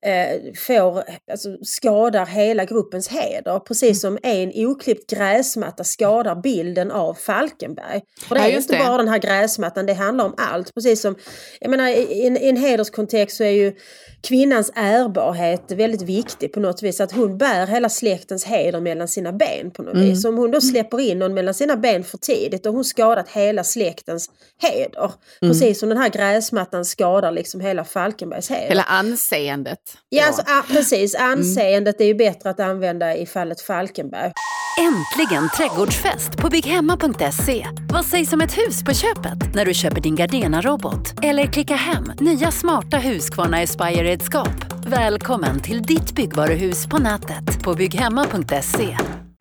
skadar hela gruppens heder, precis som en oklippt gräsmatta skadar bilden av Falkenberg. För det är inte bara den här gräsmattan, det handlar om allt. Precis som, jag menar, i en hederskontext så är ju kvinnans ärbarhet väldigt viktig på något vis, att hon bär hela släktens heder mellan sina ben på något vis. Om hon då släpper in någon mellan sina ben för tidigt, och hon skadat hela släktens heder. Precis som den här gräsmattan skadar liksom hela Falkenbergs heder. Hela anseendet. Ja, alltså, precis. Anseendet är ju bättre att använda i fallet Falkenberg. Äntligen trädgårdsfest på bygghemma.se. Vad sägs om ett hus på köpet när du köper din Gardena-robot? Eller klicka hem nya smarta Husqvarna Aspire-redskap. Välkommen till ditt byggvaruhus på nätet på bygghemma.se.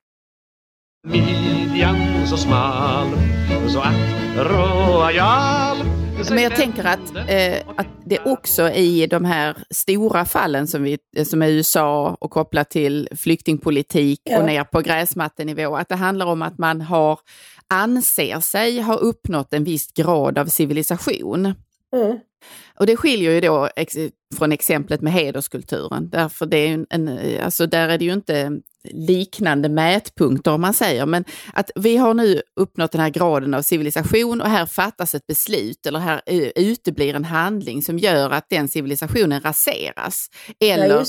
Midjan så smal, så att royal. Men jag tänker att det också i de här stora fallen som är USA och kopplat till flyktingpolitik och ner på gräsmattenivå, att det handlar om att man anser sig ha uppnått en viss grad av civilisation. Och det skiljer ju då från exemplet med hederskulturen. Därför det är där är det ju inte liknande mätpunkter om man säger. Men att vi har nu uppnått den här graden av civilisation, och här fattas ett beslut eller här uteblir en handling som gör att den civilisationen raseras. Eller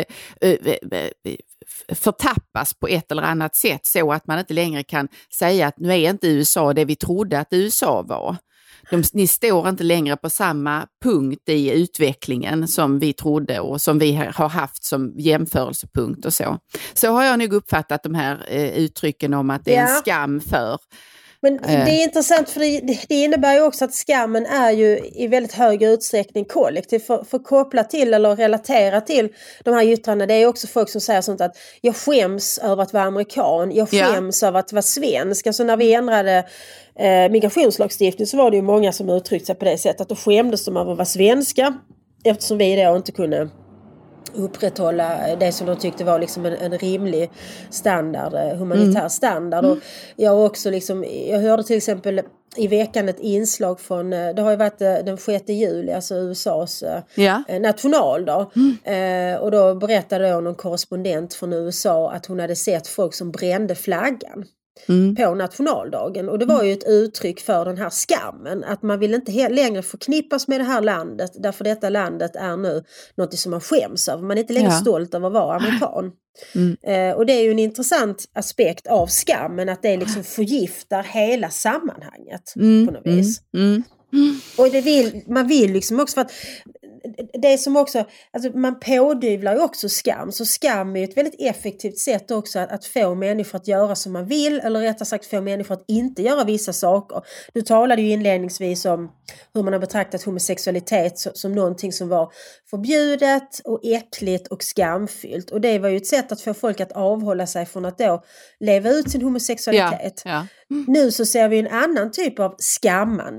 förtappas på ett eller annat sätt, så att man inte längre kan säga att nu är inte USA det vi trodde att USA var. Ni står inte längre på samma punkt i utvecklingen som vi trodde och som vi har haft som jämförelsepunkt och så. Så har jag nog uppfattat de här uttrycken om att det är en skam för. Men det är intressant, för det innebär ju också att skammen är ju i väldigt hög utsträckning kollektiv. För koppla till eller relatera till de här yttrandena, det är också folk som säger sånt att jag skäms över att vara amerikan, jag skäms över att vara svensk. Alltså när vi ändrade migrationslagstiftning så var det ju många som uttryckte sig på det sättet, att då skämdes de över att vara svenska, eftersom vi då inte kunde upprätthålla det som de tyckte var liksom en rimlig standard, humanitär standard. Och jag hörde till exempel i veckan ett inslag från, det har ju varit den 6 juli, alltså USAs nationaldag. Och då berättade någon korrespondent från USA att hon hade sett folk som brände flaggan på nationaldagen. Och det var ju ett uttryck för den här skammen, att man vill inte längre förknippas med det här landet, därför detta landet är nu något som man skäms över. Man är inte längre stolt över att vara amerikan. Och det är ju en intressant aspekt av skammen, att det liksom förgiftar hela sammanhanget på något vis. Och man vill liksom också, för att det är som också, alltså man pådyvlar ju också skam, så skam är ett väldigt effektivt sätt också att få människor att göra som man vill, eller rättare sagt få människor att inte göra vissa saker. Du talade ju inledningsvis om hur man har betraktat homosexualitet som någonting som var förbjudet och äckligt och skamfyllt, och det var ju ett sätt att få folk att avhålla sig från att då leva ut sin homosexualitet. Nu så ser vi en annan typ av skammande.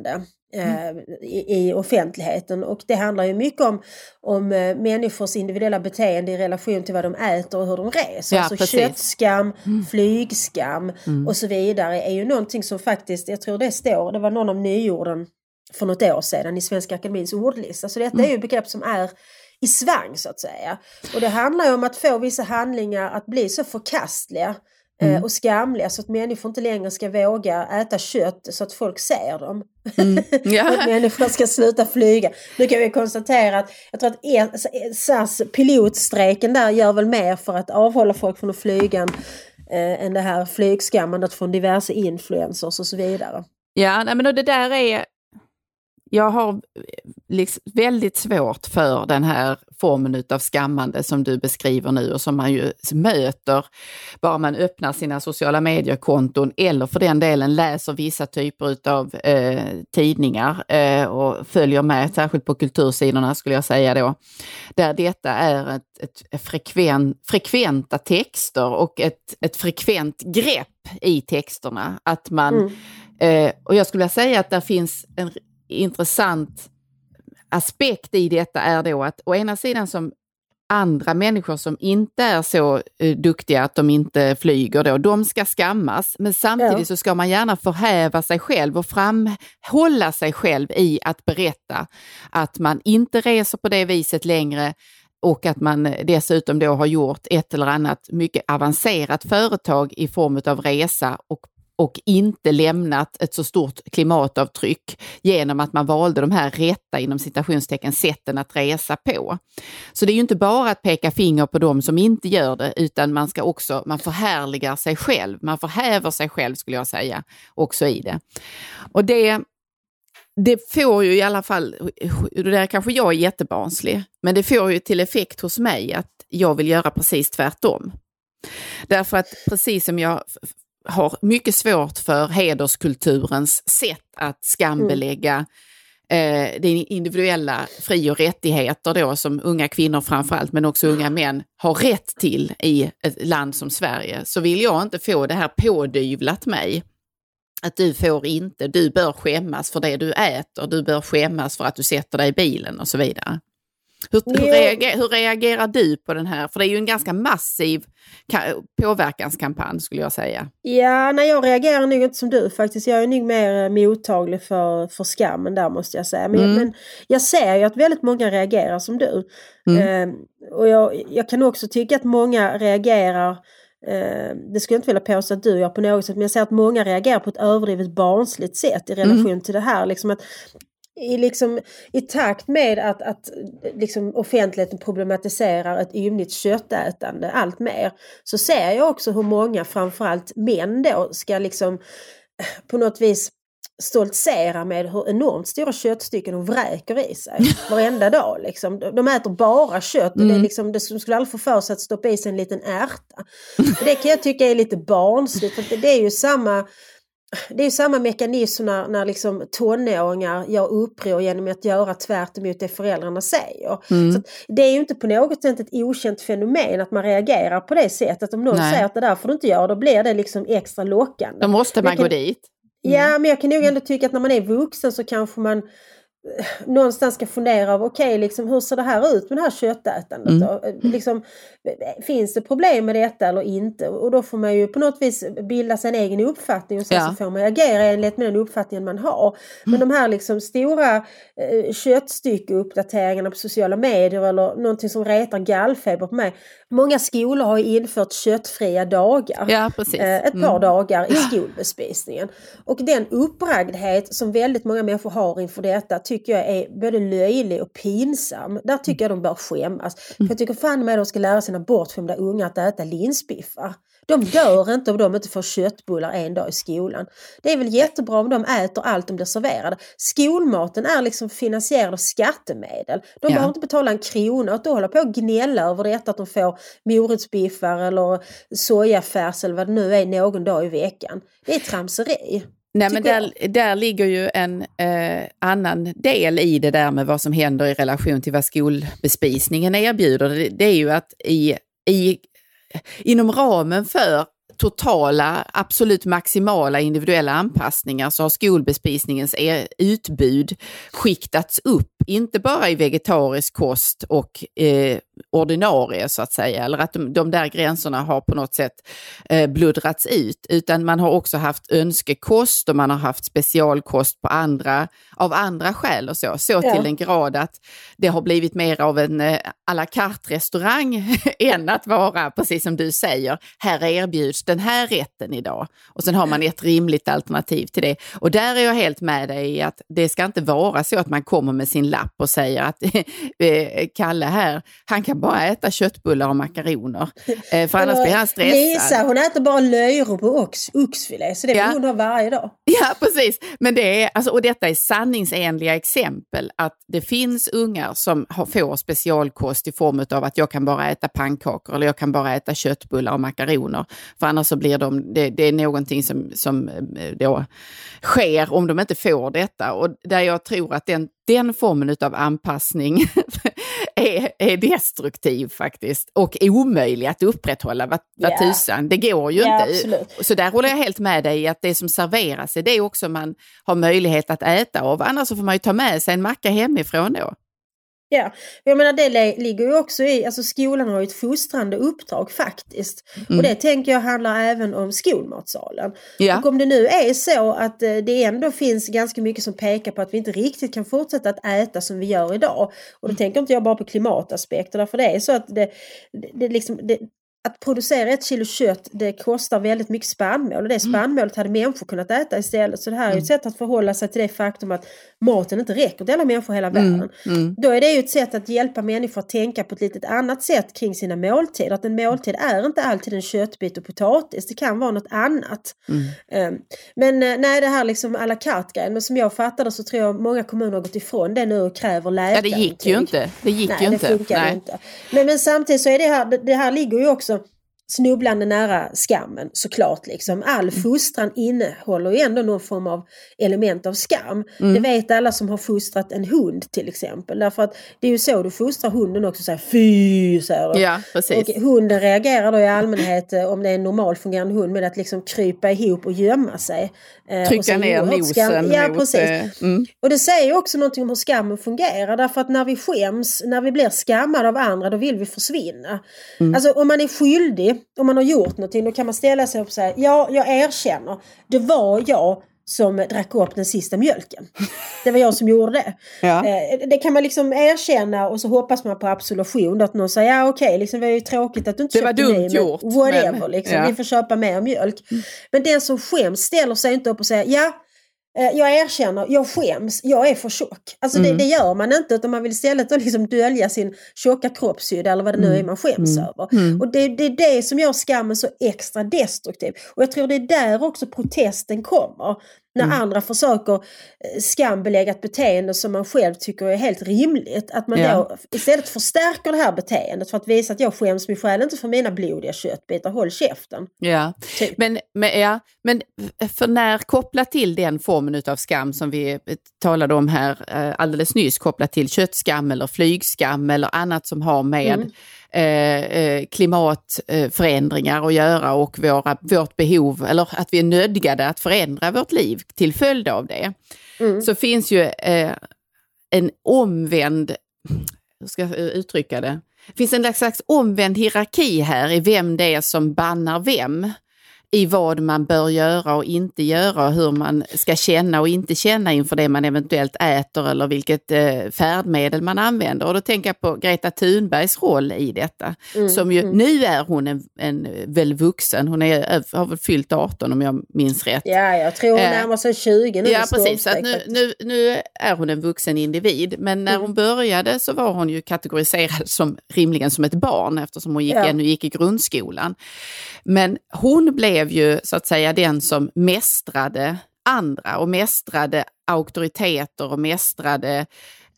i offentligheten, och det handlar ju mycket om människors individuella beteende i relation till vad de äter och hur de reser. Ja, alltså precis. köttskam, flygskam och så vidare är ju någonting som faktiskt, jag tror det var någon av nyorden för något år sedan i Svenska Akademins ordlista. Så detta är ju begrepp som är i svang så att säga. Och det handlar ju om att få vissa handlingar att bli så förkastliga och skamliga så att människor inte längre ska våga äta kött så att folk ser dem. Att människor ska sluta flyga. Nu kan vi konstatera att jag tror att SAS pilotstrejken där gör väl mer för att avhålla folk från att flyga än det här flygskammandet från diverse influencers och så vidare. Ja, men det där är... Jag har liksom väldigt svårt för den här formen av skammande som du beskriver nu och som man ju möter bara man öppnar sina sociala mediekonton eller för den delen läser vissa typer av tidningar och följer med, särskilt på kultursidorna skulle jag säga då, där detta är ett frekventa texter och ett frekvent grepp i texterna. Att man, och jag skulle säga att där finns en intressant aspekt i detta är då att å ena sidan som andra människor som inte är så duktiga att de inte flyger då, de ska skammas, men samtidigt så ska man gärna förhäva sig själv och framhålla sig själv i att berätta att man inte reser på det viset längre och att man dessutom då har gjort ett eller annat mycket avancerat företag i form av resa och inte lämnat ett så stort klimatavtryck genom att man valde de här rätta inom citationstecken sätten att resa på. Så det är ju inte bara att peka finger på dem som inte gör det, utan man förhärligar sig själv, man förhäver sig själv skulle jag säga också i det. Och det får ju i alla fall, det där kanske jag är jättebarnslig, men det får ju till effekt hos mig att jag vill göra precis tvärtom. Därför att precis som jag har mycket svårt för hederskulturens sätt att skambelägga de individuella fri- och rättigheter då som unga kvinnor framförallt men också unga män har rätt till i ett land som Sverige, så vill jag inte få det här pådyvlat mig att du bör skämmas för det du äter, du bör skämmas för att du sätter dig i bilen och så vidare. Hur reagerar du på den här? För det är ju en ganska massiv påverkanskampanj skulle jag säga. Ja, nej, jag reagerar nog inte som du faktiskt. Jag är nog mer mottaglig för skammen där måste jag säga. Men jag ser ju att väldigt många reagerar som du. Och jag kan också tycka att många reagerar, det skulle jag inte vilja påstå att du gör på något sätt, men jag ser att många reagerar på ett överdrivet barnsligt sätt i relation till det här. Liksom att i takt med att liksom offentligheten problematiserar ett ymnigt köttätande allt mer, så ser jag också hur många, framförallt män då, ska liksom på något vis stoltsera med hur enormt stora köttstycken de vräker i sig varenda dag. Liksom. De äter bara kött och det skulle aldrig få för sig att stoppa i sig en liten ärta. Och det kan jag tycka är lite barnsligt, för det är ju samma mekanism när liksom tonåringar gör uppror genom att göra tvärt emot det föräldrarna säger. Så det är ju inte på något sätt ett okänt fenomen att man reagerar på det sättet. Om någon säger att det där får du inte göra, då blir det liksom extra lockande. Då måste man gå dit. Ja, men jag kan nog ändå tycka att när man är vuxen så kanske man någonstans ska fundera av liksom, hur ser det här ut med det här köttätandet då? Liksom, finns det problem med detta eller inte? Och då får man ju på något vis bilda sin egen uppfattning och sen så får man agera enligt med den uppfattningen man har. Men de här liksom stora köttstyckeuppdateringarna på sociala medier eller någonting som retar gallfeber på mig. Många skolor har ju infört köttfria dagar. Ja, precis. Ett par dagar i skolbespisningen. Och den uppragdhet som väldigt många människor har inför detta tycker jag är både löjlig och pinsam. Där tycker jag de bör skämmas. För jag tycker fan med att de ska lära sina bortskämda unga att äta linsbiffar. De dör inte om de inte får köttbullar en dag i skolan. Det är väl jättebra om de äter allt de blir serverade. Skolmaten är liksom finansierad av skattemedel. De behöver inte betala en krona och då hålla på och gnälla över detta att de får morotsbiffar eller sojafärs eller vad det nu är någon dag i veckan. Det är tramseri. Nej, men där ligger ju en annan del i det där med vad som händer i relation till vad skolbespisningen erbjuder. Det är ju att inom ramen för totala, absolut maximala individuella anpassningar så har skolbespisningens utbud skiktats upp, inte bara i vegetarisk kost och ordinarie så att säga, eller att de där gränserna har på något sätt bluddrats ut, utan man har också haft önskekost och man har haft specialkost av andra skäl och så till den grad att det har blivit mer av en à la carte restaurang än att vara, precis som du säger, här erbjuds den här rätten idag och sen har man ett rimligt alternativ till det. Och där är jag helt med dig i att det ska inte vara så att man kommer med sin lapp och säger att Kalle här, han kan bara äta köttbullar och makaroner. För annars blir han stressad. Lisa, hon äter bara löjrom och oxfilé, så det vill hon ha varje dag. Ja, precis. Men det är, alltså, och detta är sanningsenliga exempel att det finns ungar som får specialkost i form av att jag kan bara äta pannkakor eller jag kan bara äta köttbullar och makaroner. För annars så blir det är någonting som då sker om de inte får detta. Och där jag tror att den formen av anpassning är destruktiv faktiskt och omöjlig att upprätthålla. Vad tusan, det går ju inte. Absolut. Så där håller jag helt med dig att det som serveras är det också man har möjlighet att äta av. Annars så får man ju ta med sig en macka hemifrån då. Ja, jag menar det ligger ju också i, alltså skolan har ju ett fostrande uppdrag faktiskt. Och det tänker jag handlar även om skolmatsalen. Ja. Och om det nu är så att det ändå finns ganska mycket som pekar på att vi inte riktigt kan fortsätta att äta som vi gör idag. Och då tänker inte jag bara på klimataspekter, för det är så att att producera 1 kilo kött, det kostar väldigt mycket spannmål. Och det spannmålet hade människor kunnat äta istället. Så det här är ett sätt att förhålla sig till det faktum att maten inte räcker till alla människor i hela världen. Då är det ju ett sätt att hjälpa människor att tänka på ett litet annat sätt kring sina måltider. Att en måltid är inte alltid en köttbit och potatis. Det kan vara något annat. Men nej, det här liksom à la carte-grejen. Men som jag fattade så tror jag många kommuner har gått ifrån det nu och kräver läkarintyg. Ja, det gick ju inte. Det funkar inte. Men samtidigt så är det här ligger ju också snubblande nära skammen såklart liksom. All fostran innehåller ju ändå någon form av element av skam. Det vet alla som har fostrat en hund till exempel. Därför att det är ju så du fostrar hunden också, så här, fy, så här. Ja, precis. Och hunden reagerar då i allmänhet, om det är en normal fungerande hund, med att liksom krypa ihop och gömma sig. Trycka ner nosen. Ja, precis. Och det säger ju också någonting om hur skammen fungerar. Därför att när vi skäms, när vi blir skammade av andra, då vill vi försvinna. Alltså om man är skyldig, om man har gjort någonting, då kan man ställa sig upp och säga, ja, jag erkänner, det var jag som drack upp den sista mjölken. Det var jag som gjorde det. Ja. Det kan man liksom erkänna och så hoppas man på absolution, att någon säger, ja okej, liksom, det var ju tråkigt att du inte köpte dumt gjort. Whatever, liksom, vi får köpa mer mjölk. Men den som skäms ställer sig inte upp och säger, ja, jag erkänner, jag skäms, jag är för tjock. Alltså det gör man inte, utan man vill istället liksom dölja sin tjocka kroppshydda eller vad det nu är man skäms över. Och det är det som gör skammen så extra destruktiv. Och jag tror det är där också protesten kommer. När andra försöker skambelägga ett beteende som man själv tycker är helt rimligt. Att man då istället förstärker det här beteendet för att visa att jag skäms mig själv inte för mina blodiga köttbitar. Håll käften. Ja, typ. Men för när kopplat till den formen av skam som vi talade om här alldeles nyss, kopplat till köttskam eller flygskam eller annat som har med klimatförändringar att göra och vårt behov, eller att vi är nödgade att förändra vårt liv till följd av det, så finns ju en omvänd, hur ska jag uttrycka det? Det finns en slags omvänd hierarki här i vem det är som bannar vem, i vad man bör göra och inte göra och hur man ska känna och inte känna inför det man eventuellt äter eller vilket färdmedel man använder. Och då tänker jag på Greta Thunbergs roll i detta. Som ju, nu är hon en väl vuxen, hon har väl fyllt 18 om jag minns rätt. Ja, jag tror hon närmar sig 20 nu. Ja, precis. Så att nu är hon en vuxen individ. Men när hon började så var hon ju kategoriserad rimligen som ett barn, eftersom hon ännu gick i grundskolan. Men hon blev ju så att säga den som mästrade andra och mästrade auktoriteter och mästrade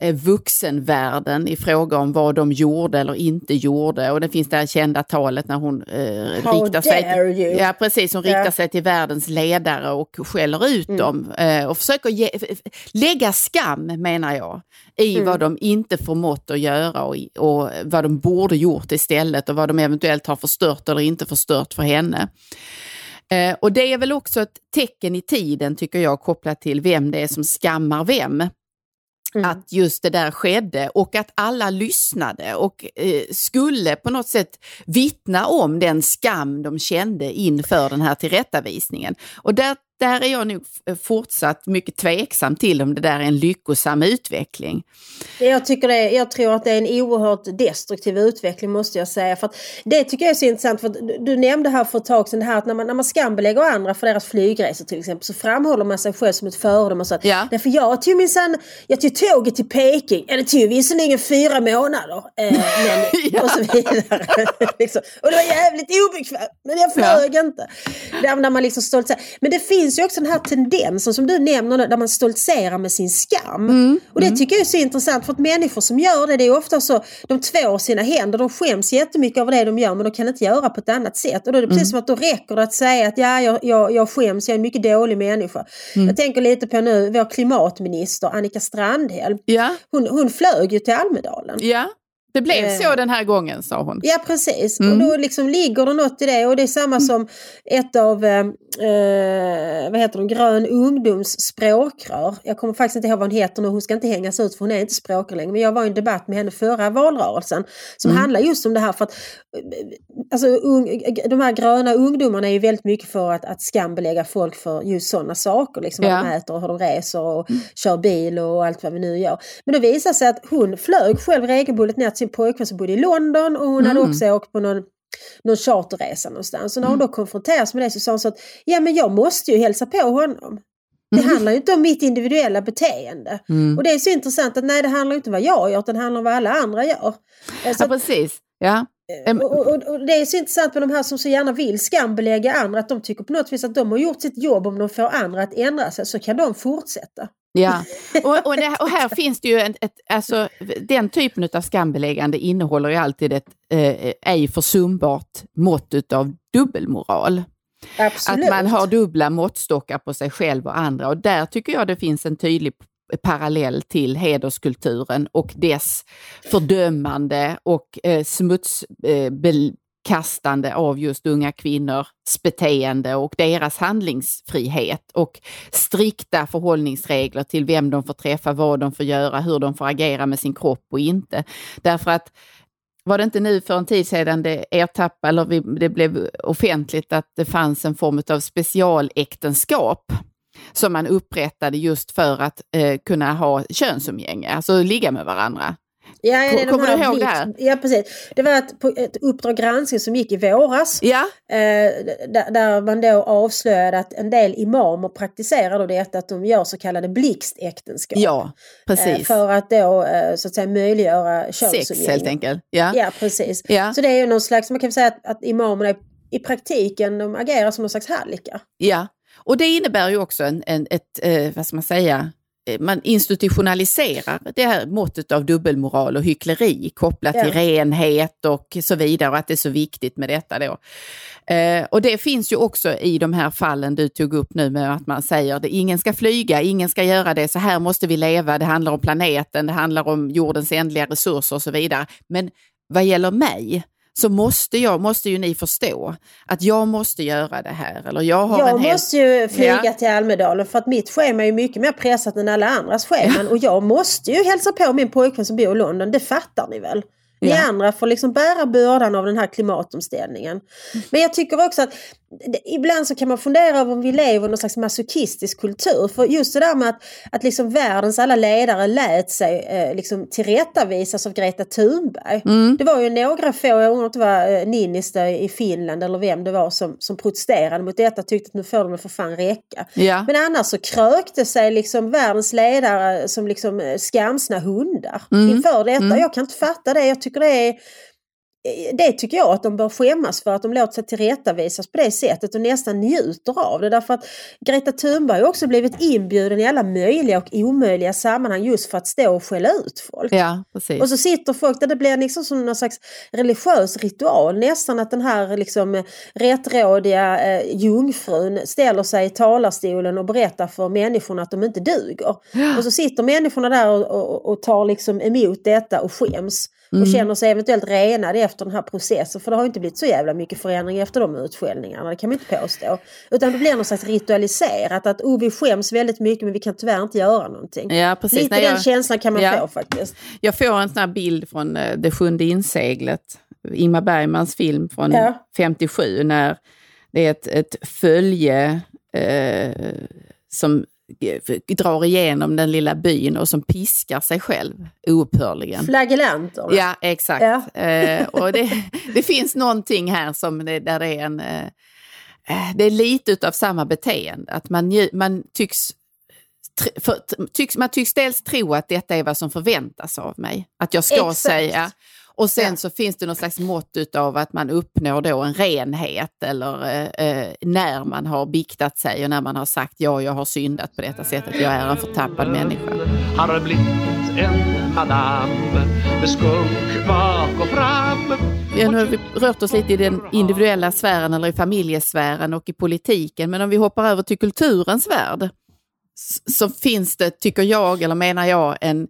vuxenvärlden i fråga om vad de gjorde eller inte gjorde. Och det finns det här kända talet när hon riktar sig till världens ledare och skäller ut dem. Och försöker lägga skam, menar jag, i vad de inte förmått att göra och vad de borde gjort istället och vad de eventuellt har förstört eller inte förstört för henne. Och det är väl också ett tecken i tiden, tycker jag, kopplat till vem det är som skammar vem. Att just det där skedde och att alla lyssnade och skulle på något sätt vittna om den skam de kände inför den här tillrättavisningen. Och där är jag nog fortsatt mycket tveksam till om det där är en lyckosam utveckling. Jag tror att det är en oerhört destruktiv utveckling, måste jag säga. För att det tycker jag är så intressant, för du nämnde här för ett tag sedan här att när man skambelägger andra för deras flygresor till exempel, så framhåller man sig själv som ett föredöme och så att därför jag tog tåget till Peking, eller tog visserligen 4 månader men, och så vidare. Liksom. Och det var jävligt obekvämt, men jag flög inte. Där man liksom stoltserar. Men det finns ju också den här tendensen som du nämner där man stoltserar med sin skam. Och det tycker jag är så intressant, för att människor som gör det är ofta så, de tvår sina händer, de skäms jättemycket över det de gör, men de kan inte göra på ett annat sätt. Och då är det precis som att då räcker det att säga att jag skäms, jag är en mycket dålig människa. Jag tänker lite på nu, vår klimatminister Annika Strandhäll. Hon flög ju till Almedalen. Ja. Det blev så den här gången, sa hon. Ja, precis. Och då liksom ligger det något i det. Och det är samma som ett av Grön ungdoms språkrör. Jag kommer faktiskt inte ihåg vad hon heter nu. Hon ska inte hängas ut, för hon är inte språkrör längre. Men jag var i en debatt med henne förra valrörelsen som handlar just om det här. För att alltså, de här gröna ungdomarna är ju väldigt mycket för att skambelägga folk för just sådana saker. Liksom vad de äter och hur de reser och kör bil och allt vad vi nu gör. Men det visar sig att hon flög själv regelbundet ner till sin pojkvän som bodde i London, och hon hade också åkt på någon charterresa någonstans. Och när hon då konfronteras med det så sa hon så att men jag måste ju hälsa på honom. Det handlar ju inte om mitt individuella beteende. Och det är så intressant att det handlar inte om vad jag gör, utan det handlar om vad alla andra gör. Ja, precis. Ja. Och det är så intressant med de här som så gärna vill skambelägga andra, att de tycker på något vis att de har gjort sitt jobb. Om de får andra att ändra sig så kan de fortsätta. Ja, och här finns det ju alltså, den typen av skambeläggande innehåller ju alltid ett ej försumbart mått av dubbelmoral. Absolut. Att man har dubbla måttstockar på sig själv och andra, och där tycker jag det finns en tydlig parallell till hederskulturen och dess fördömande och smutsbekastande av just unga kvinnors beteende och deras handlingsfrihet och strikta förhållningsregler till vem de får träffa, vad de får göra, hur de får agera med sin kropp och inte. Därför att var det inte nu för en tid sedan det blev offentligt att det fanns en form av specialäktenskap som man upprättade just för att kunna ha könsumgänge, alltså ligga med varandra. Kommer du ihåg det här? Ja, precis. Det var ett Uppdrag granskning som gick i våras. Ja. Där man då avslöjade att en del imamer praktiserar detta, att de gör så kallade blixtäktenskap. Ja, precis. För att då så att säga möjliggöra könsumgänge. Sex helt enkelt. Ja, precis. Ja. Så det är ju någon slags, man kan säga att imamerna i praktiken de agerar som någon slags hallickar. Ja, och det innebär ju också vad ska man säga, man institutionaliserar det här måttet av dubbelmoral och hyckleri kopplat till renhet och så vidare, och att det är så viktigt med detta då. Och det finns ju också i de här fallen du tog upp nu med att man säger att ingen ska flyga, ingen ska göra det, så här måste vi leva, det handlar om planeten, det handlar om jordens ändliga resurser och så vidare. Men vad gäller mig så måste ju ni förstå att jag måste göra det här. Eller jag måste ju flyga till Almedalen för att mitt schema är ju mycket mer pressat än alla andras scheman. Och jag måste ju hälsa på min pojkvän som bor i London, det fattar ni väl? Ni andra får liksom bära bördan av den här klimatomställningen. Men jag tycker också att ibland så kan man fundera över om vi lever i någon slags masochistisk kultur. För just det där med att liksom världens alla ledare lät sig liksom tillrättavisas av Greta Thunberg. Det var ju några få, jag undrar inte vad Niinistö i Finland eller vem det var som protesterade mot detta, tyckte att nu får de för fan räcka. Ja. Men annars så krökte sig liksom världens ledare som liksom skamsna hundar inför detta. Jag kan inte fatta det, jag tycker det är det tycker jag att de bör skämmas för, att de låter sig tillrättavisas på det sättet och nästan njuter av det. Därför att Greta Thunberg har också blivit inbjuden i alla möjliga och omöjliga sammanhang just för att stå och skälla ut folk. Ja, precis. Och så sitter folk där det blir liksom som någon slags religiös ritual. Nästan att den här liksom rättrådiga jungfrun ställer sig i talarstolen och berättar för människorna att de inte duger. Ja. Och så sitter människorna där och tar liksom emot detta och skäms. Och känner sig eventuellt renade efter den här processen. För det har inte blivit så jävla mycket förändring efter de utskällningarna. Det kan man inte påstå. Utan det blir något slags ritualiserat. Att vi skäms väldigt mycket men vi kan tyvärr inte göra någonting. Ja, precis. Lite den känslan kan man få faktiskt. Jag får en sån här bild från Det sjunde inseglet. Ingmar Bergmans film från 57. När det är ett följe som drar igenom den lilla byn och som piskar sig själv oupphörligen. Flagellanter. Ja, exakt. Ja. Och det finns någonting här som där det är det är lite utav samma beteende. Att man tycks dels tro att detta är vad som förväntas av mig. Att jag ska säga. Och sen så finns det någon slags mått av att man uppnår då en renhet eller när man har biktat sig och när man har sagt jag har syndat på detta sättet, jag är en förtappad människa. Har blivit en madame med skunk bak och fram. Ja, nu har vi rört oss lite i den individuella sfären eller i familjesfären och i politiken, men om vi hoppar över till kulturens värld så finns det, tycker jag eller menar jag, en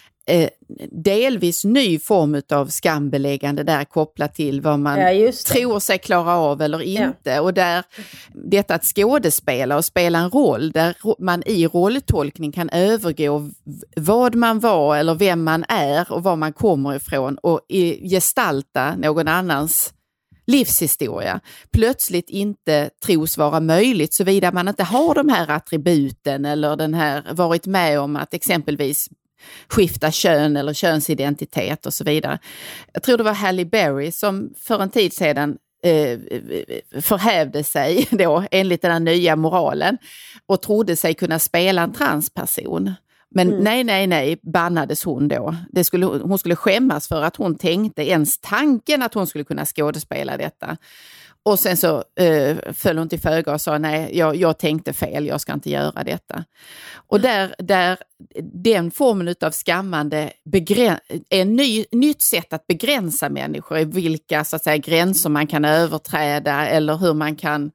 delvis ny form av skambeläggande där kopplat till vad man tror sig klara av eller inte. Och där detta att skådespela och spela en roll där man i rolltolkning kan övergå vad man var eller vem man är och var man kommer ifrån och gestalta någon annans livshistoria plötsligt inte tros vara möjligt såvida man inte har de här attributen eller den här varit med om att exempelvis skifta kön eller könsidentitet och så vidare. Jag tror det var Halle Berry som för en tid sedan förhävde sig då enligt den här nya moralen och trodde sig kunna spela en transperson. Men nej, bannades hon då. Hon skulle skämmas för att hon tänkte ens tanken att hon skulle kunna skådespela detta. Och sen så föll hon till föga och sa nej, jag tänkte fel, jag ska inte göra detta. Och där den formen av skammande är nytt sätt att begränsa människor i vilka så att säga gränser man kan överträda eller hur man kan.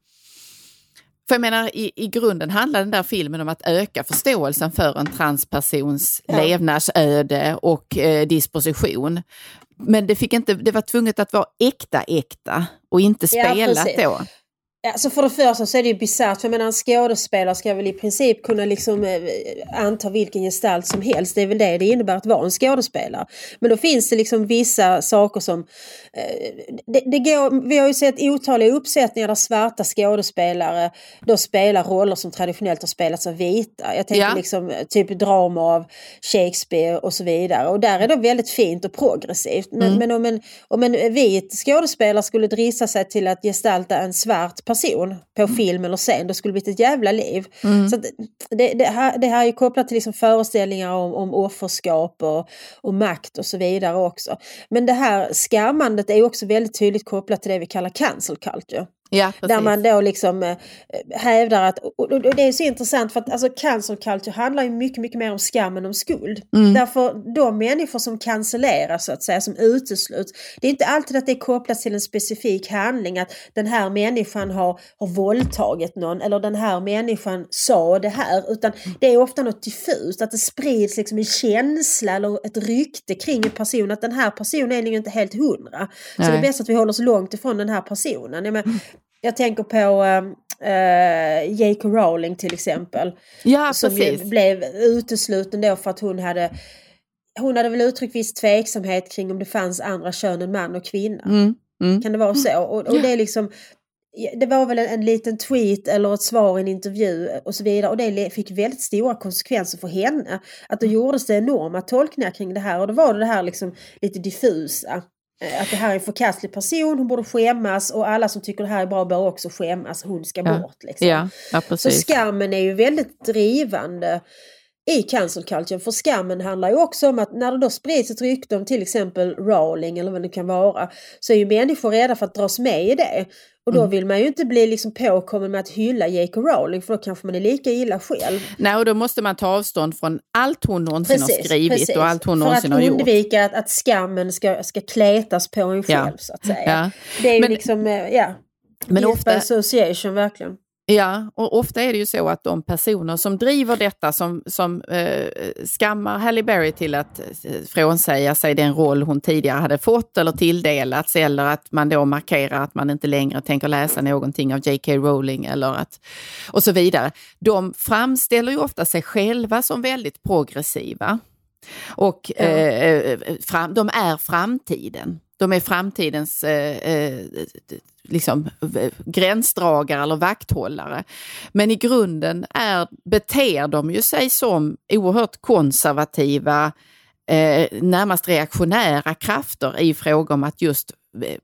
För jag menar, i grunden handlar den där filmen om att öka förståelsen för en transpersons levnadsöde och disposition. Men det var tvunget att vara äkta och inte spelat då. Ja, så för det första så är det ju bisarrt. För jag menar, en skådespelare ska väl i princip kunna liksom anta vilken gestalt som helst. Det är väl det innebär att vara en skådespelare. Men då finns det liksom vissa saker som det går, vi har ju sett otaliga uppsättningar där svarta skådespelare då spelar roller som traditionellt har spelats av vita. Jag tänker liksom typ drama av Shakespeare och så vidare. Och där är det väldigt fint och progressivt. Men om en vit skådespelare skulle drissa sig till att gestalta en svart person på film eller scen, då skulle det bli ett jävla liv. Så att det här är ju kopplat till liksom föreställningar om offerskap och makt och så vidare också. Men det här skammandet är ju också väldigt tydligt kopplat till det vi kallar cancel culture. Ja, där man då liksom hävdar att, och det är så intressant för att alltså cancel culture handlar ju mycket, mycket mer om skam än om skuld. Därför de människor som cancelleras så att säga, som utesluts, det är inte alltid att det är kopplat till en specifik handling, att den här människan har våldtagit någon eller den här människan sa det här, utan det är ofta något diffust, att det sprids liksom en känsla eller ett rykte kring en person, att den här personen är ju inte helt 100. Så det är bäst att vi håller oss långt ifrån den här personen. Jag tänker på J.K. Rowling till exempel. Ja, som ju blev utesluten då för att hon hade väl uttryckt viss tveksamhet kring om det fanns andra kön än man och kvinna. Kan det vara så? Och det är liksom, det var väl en liten tweet eller ett svar i en intervju och så vidare, och det fick väldigt stora konsekvenser för henne. Att då gjordes det enorma tolkningar kring det här, och då var det här liksom lite diffusa. Att det här är en förkastlig person, hon borde skämmas, och alla som tycker det här är bra bör också skämmas, hon ska bort. Liksom. Ja, precis. Så skammen är ju väldigt drivande i cancel culture. För skammen handlar ju också om att när det då sprids ett rykte om till exempel Rowling eller vad det kan vara, så är ju människor rädda för att dras med i det. Och då vill man ju inte bli liksom påkommen med att hylla J.K. Rowling, för då kanske man är lika illa själv. Nej, och då måste man ta avstånd från allt hon någonsin har skrivit och allt hon någonsin har gjort. För att undvika att skammen ska kletas på en själv, så att säga. Ja. Det är ju liksom, men ofta association verkligen. Ja, och ofta är det ju så att de personer som driver detta, som skammar Halle Berry till att frånsäga sig den roll hon tidigare hade fått eller tilldelats, eller att man då markerar att man inte längre tänker läsa någonting av J.K. Rowling eller att, och så vidare. De framställer ju ofta sig själva som väldigt progressiva och de är framtiden. De är framtidens liksom gränsdragare eller vakthållare. Men i grunden beter de ju sig som oerhört konservativa, närmast reaktionära krafter i fråga om att just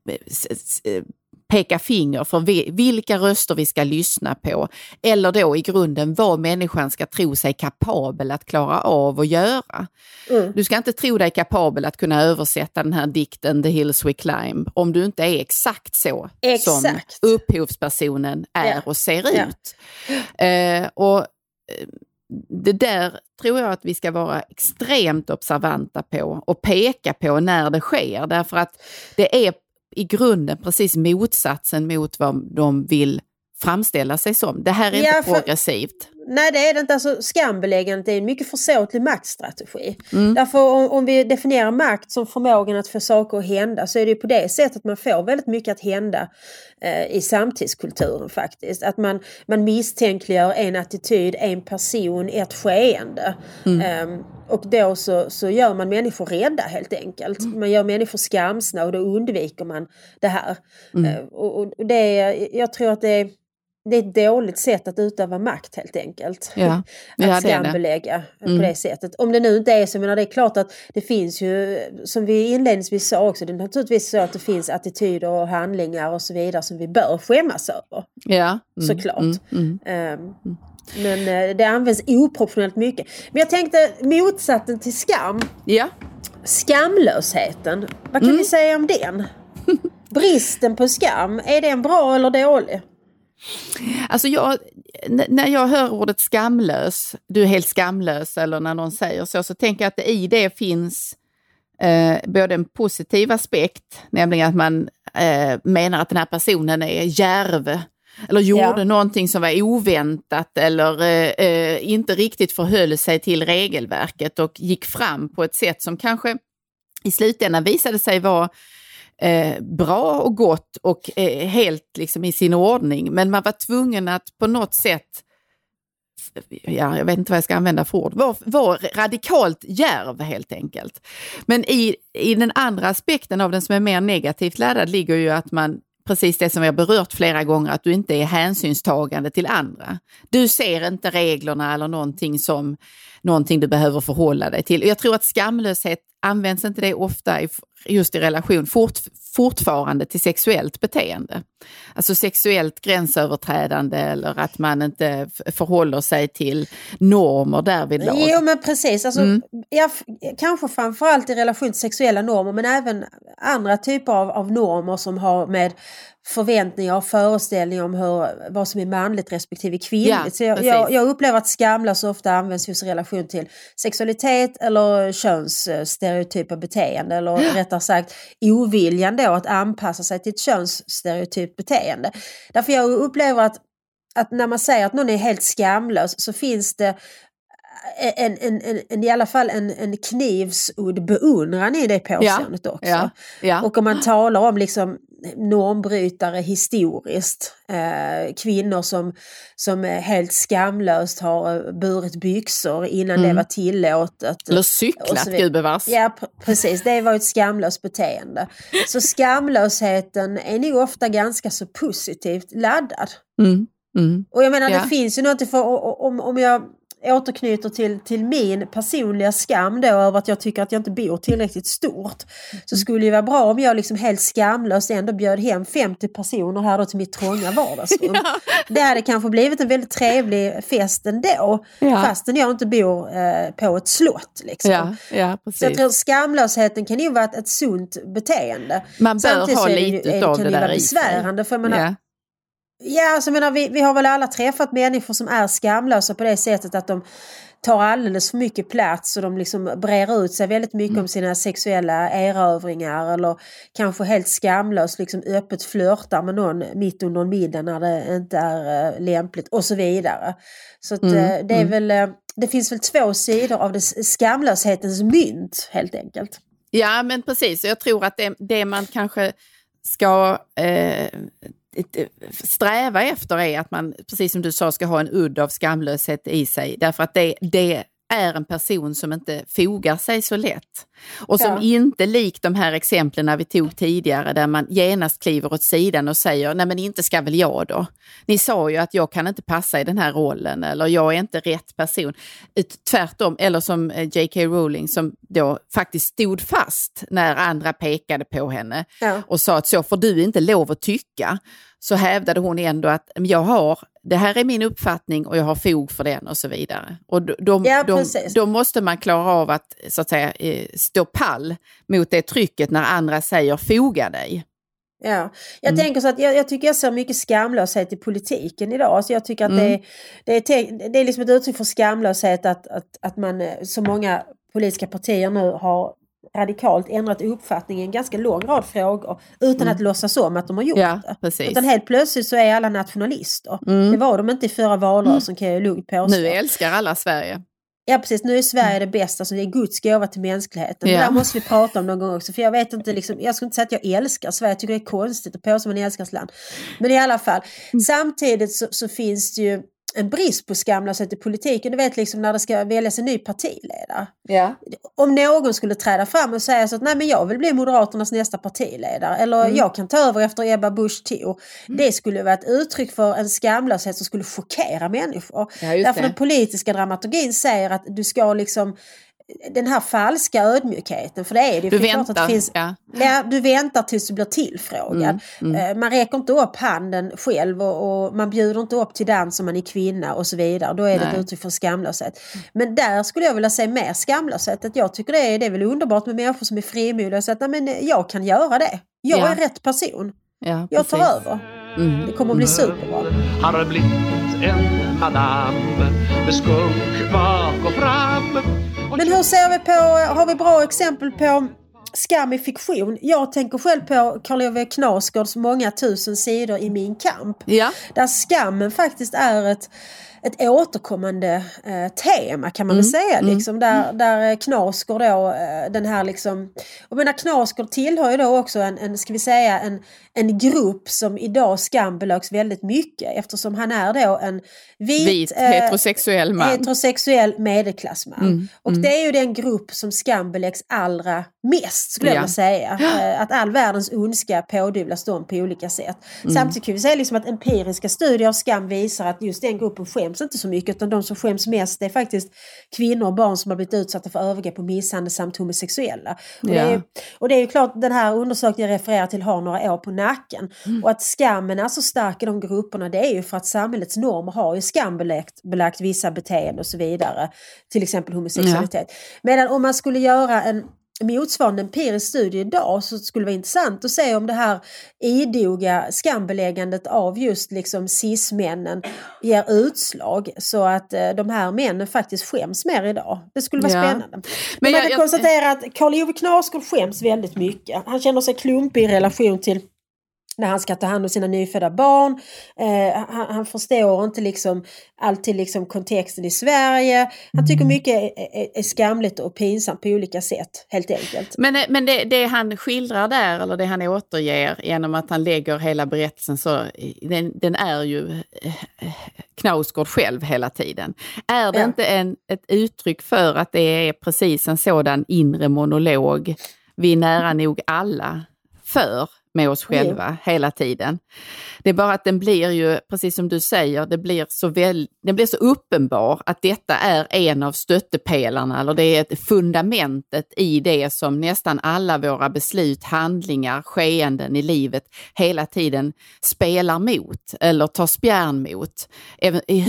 peka finger för vilka röster vi ska lyssna på, eller då i grunden vad människan ska tro sig kapabel att klara av att göra. Du ska inte tro dig kapabel att kunna översätta den här dikten The Hills We Climb om du inte är exakt så som upphovspersonen är och ser ut. Och det där tror jag att vi ska vara extremt observanta på och peka på när det sker, därför att det är i grunden precis motsatsen mot vad de vill framställa sig som. Det här är inte progressivt. Nej, det är det inte. Alltså, skambeläggandet är en mycket försåtlig maktstrategi. Därför om vi definierar makt som förmågan att få saker att hända, så är det ju på det sättet att man får väldigt mycket att hända i samtidskulturen faktiskt. Att man misstänkliggör en attityd, en person, ett skeende. Och då så gör man människor rädda helt enkelt. Man gör människor skamsna och då undviker man det här. Och jag tror att det är ett dåligt sätt att utöva makt helt enkelt. Att skambelägga på det sättet. Om det nu inte är så, men det är klart att det finns ju, som vi inledningsvis sa också, det är naturligtvis så att det finns attityder och handlingar och så vidare som vi bör skämmas över. Såklart. Men det används oproportionellt mycket. Men jag tänkte motsatsen till skam. Skamlösheten. Vad kan vi säga om den? Bristen på skam, är det en bra eller dålig? Alltså när jag hör ordet skamlös, du är helt skamlös, eller när någon säger så tänker jag att i det finns både en positiv aspekt, nämligen att man menar att den här personen är djärv eller gjorde någonting som var oväntat eller inte riktigt förhöll sig till regelverket och gick fram på ett sätt som kanske i slutändan visade sig vara bra och gott och helt liksom i sin ordning, men man var tvungen att på något sätt, jag vet inte vad jag ska använda för ord, var radikalt djärv helt enkelt. Men i den andra aspekten av den som är mer negativt laddad ligger ju att man, precis det som vi har berört flera gånger, att du inte är hänsynstagande till andra. Du ser inte reglerna eller någonting som någonting du behöver förhålla dig till. Jag tror att skamlöshet används inte det ofta just i relation fortfarande till sexuellt beteende. Alltså sexuellt gränsöverträdande eller att man inte förhåller sig till normer därvidlag. Jo, men precis. Alltså, kanske framförallt i relation till sexuella normer, men även andra typer av normer som har med förväntningar och föreställningar om vad som är manligt respektive kvinnligt. Så jag upplever att skamlös ofta används just i relation till sexualitet eller könsstereotypa beteende, eller rättare sagt oviljan då att anpassa sig till ett könsstereotypt beteende. Därför jag upplever att när man säger att någon är helt skamlös, så finns det i alla fall en knivsudd beundran i det påståendet också. Och om man talar om liksom normbrytare historiskt, kvinnor som helt skamlöst har burit byxor innan det var tillåtet. Eller cyklat, gudbevars. Ja, precis. Det var ett skamlöst beteende. Så skamlösheten är nog ofta ganska så positivt laddad. Och jag menar, det finns ju något, för om jag återknyter till min personliga skam då över att jag tycker att jag inte bor tillräckligt stort, så skulle det vara bra om jag liksom helt skamlöst ändå bjöd hem 50 personer här då till mitt trånga vardagsrum. Ja. Det hade kanske blivit en väldigt trevlig fest ändå, fastän jag inte bor på ett slott. Liksom. Ja, precis. Så jag tror skamlösheten kan ju vara ett sunt beteende. Man bör ha lite av det där besvärande, för Ja, alltså vi har väl alla träffat människor som är skamlösa på det sättet att de tar alldeles för mycket plats och de liksom brer ut sig väldigt mycket om sina sexuella erövringar, eller kanske helt skamlöst liksom öppet flörtar med någon mitt under en middag när det inte är lämpligt och så vidare. Så att, det är väl, det finns väl två sidor av det skamlöshetens mynt helt enkelt. Ja, men precis. Jag tror att det man kanske ska sträva efter är att man, precis som du sa, ska ha en udd av skamlöshet i sig. Därför att det är en person som inte fogar sig så lätt. Och som inte likt de här exemplen vi tog tidigare, där man genast kliver åt sidan och säger, nej men inte ska väl jag då. Ni sa ju att jag kan inte passa i den här rollen, eller jag är inte rätt person. Tvärtom, eller som J.K. Rowling som då faktiskt stod fast när andra pekade på henne och sa att så får du inte lov att tycka. Så hävdade hon ändå att det här är min uppfattning och jag har fog för den och så vidare. Och då måste man klara av att, så att säga, stå pall mot det trycket när andra säger foga dig. Ja, jag tänker så att jag tycker jag ser mycket skamlöshet i politiken idag. Alltså jag tycker att det är liksom ett uttryck för skamlöshet att man, så många politiska partier nu har radikalt ändrat uppfattning i en ganska lång rad frågor utan att låtsas om att de har gjort det. Precis. Utan helt plötsligt så är alla nationalister. Det var de inte i förra valrörelsen, kan jag lugnt påstå. Nu älskar alla Sverige. Ja, precis. Nu är Sverige det bästa, så det är Guds gåva till mänskligheten. Det där måste vi prata om någon gång också. För jag vet inte, liksom, jag skulle inte säga att jag älskar Sverige. Jag tycker det är konstigt att påstå att man älskar land. Men i alla fall, samtidigt så finns det ju en brist på skamlöshet i politiken. Du vet liksom när det ska väljas en ny partiledare. Ja. Om någon skulle träda fram och säga så att nej, men jag vill bli Moderaternas nästa partiledare, eller jag kan ta över efter Ebba Busch Thor. Det skulle vara ett uttryck för en skamlöshet som skulle chockera människor. Därför den politiska dramaturgin säger att du ska liksom den här falska ödmjukheten, för det är det. Du väntar, att det finns, du väntar tills du blir tillfrågad. Man räcker inte upp handen själv och man bjuder inte upp till dans om man är kvinna och så vidare. Då är det ett uttryck för skamlöshet. Men där skulle jag vilja säga mer skamlöshet. Att jag tycker det är väl underbart med människor som är frimodiga och säger att nej, men jag kan göra det. Jag är rätt person. Ja, jag tar över. Det kommer att bli superbra. Har blivit en madame med skunk bak och fram. Men hur ser vi på, har vi bra exempel på skam i fiktion? Jag tänker själv på Karl Ove Knausgårds många tusen sidor i Min kamp. Ja. Där skammen faktiskt är ett återkommande tema, kan man väl säga. Liksom, där Knausgård då, den här liksom... Jag menar, Knausgård tillhör ju då också en grupp som idag skambelögs väldigt mycket, eftersom han är då en vit heterosexuell man. Heterosexuell medelklassman. Och det är ju den grupp som skambeläggs allra mest, skulle jag säga. Att all världens ondska pådyvlas dem på olika sätt. Samtidigt kan vi säga liksom att empiriska studier av skam visar att just den gruppen skäms inte så mycket, utan de som skäms mest är faktiskt kvinnor och barn som har blivit utsatta för övergrepp och misshandel samt homosexuella. Och det är ju klart, den här undersökningen jag refererar till har några år på nacken. Och att skammen är så stark i de grupperna, det är ju för att samhällets normer har ju skambelagt vissa beteenden och så vidare. Till exempel homosexualitet. Medan om man skulle göra en motsvarande empirisk studie idag, så skulle det vara intressant att se om det här idoga skambeläggandet av just liksom cis-männen ger utslag, så att de här männen faktiskt skäms mer idag. Det skulle vara spännande. Men man kan konstatera att Karl Ove Knausgård skäms väldigt mycket. Han känner sig klumpig i relation till när han ska ta hand om sina nyfödda barn. Han förstår inte liksom alltid liksom kontexten i Sverige. Han tycker mycket är skamligt och pinsamt på olika sätt, helt enkelt. Men det han skildrar där, eller det han återger genom att han lägger hela berättelsen, så den är ju Knausgård själv hela tiden. Är det inte ett uttryck för att det är precis en sådan inre monolog vi nära nog alla för? med oss själva hela tiden. Det är bara att den blir ju, precis som du säger, den blir så uppenbar att detta är en av stöttepelarna, eller det är ett fundamentet i det som nästan alla våra beslut, handlingar, skeenden i livet hela tiden spelar mot eller tar spjärn mot. I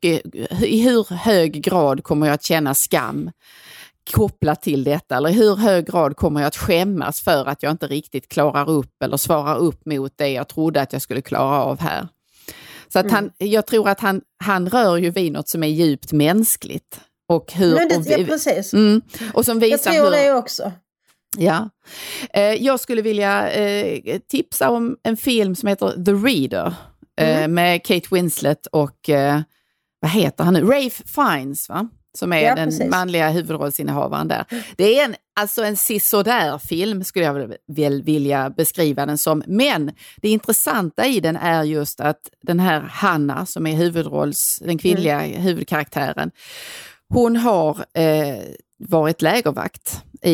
hur hög grad kommer jag att känna skam kopplat till detta, eller i hur hög grad kommer jag att skämmas för att jag inte riktigt klarar upp eller svarar upp mot det jag trodde att jag skulle klara av här. Så att jag tror att han rör ju vid något som är djupt mänskligt. Och hur, precis. Och som visar jag tror det också. Ja. Jag skulle vilja tipsa om en film som heter The Reader med Kate Winslet och vad heter han nu? Ralph Fiennes, va? Som är den manliga huvudrollsinnehavaren där. Det är en sisådär film, skulle jag väl vilja beskriva den som. Men det intressanta i den är just att den här Hanna, som är den kvinnliga huvudkaraktären, hon har varit lägervakt i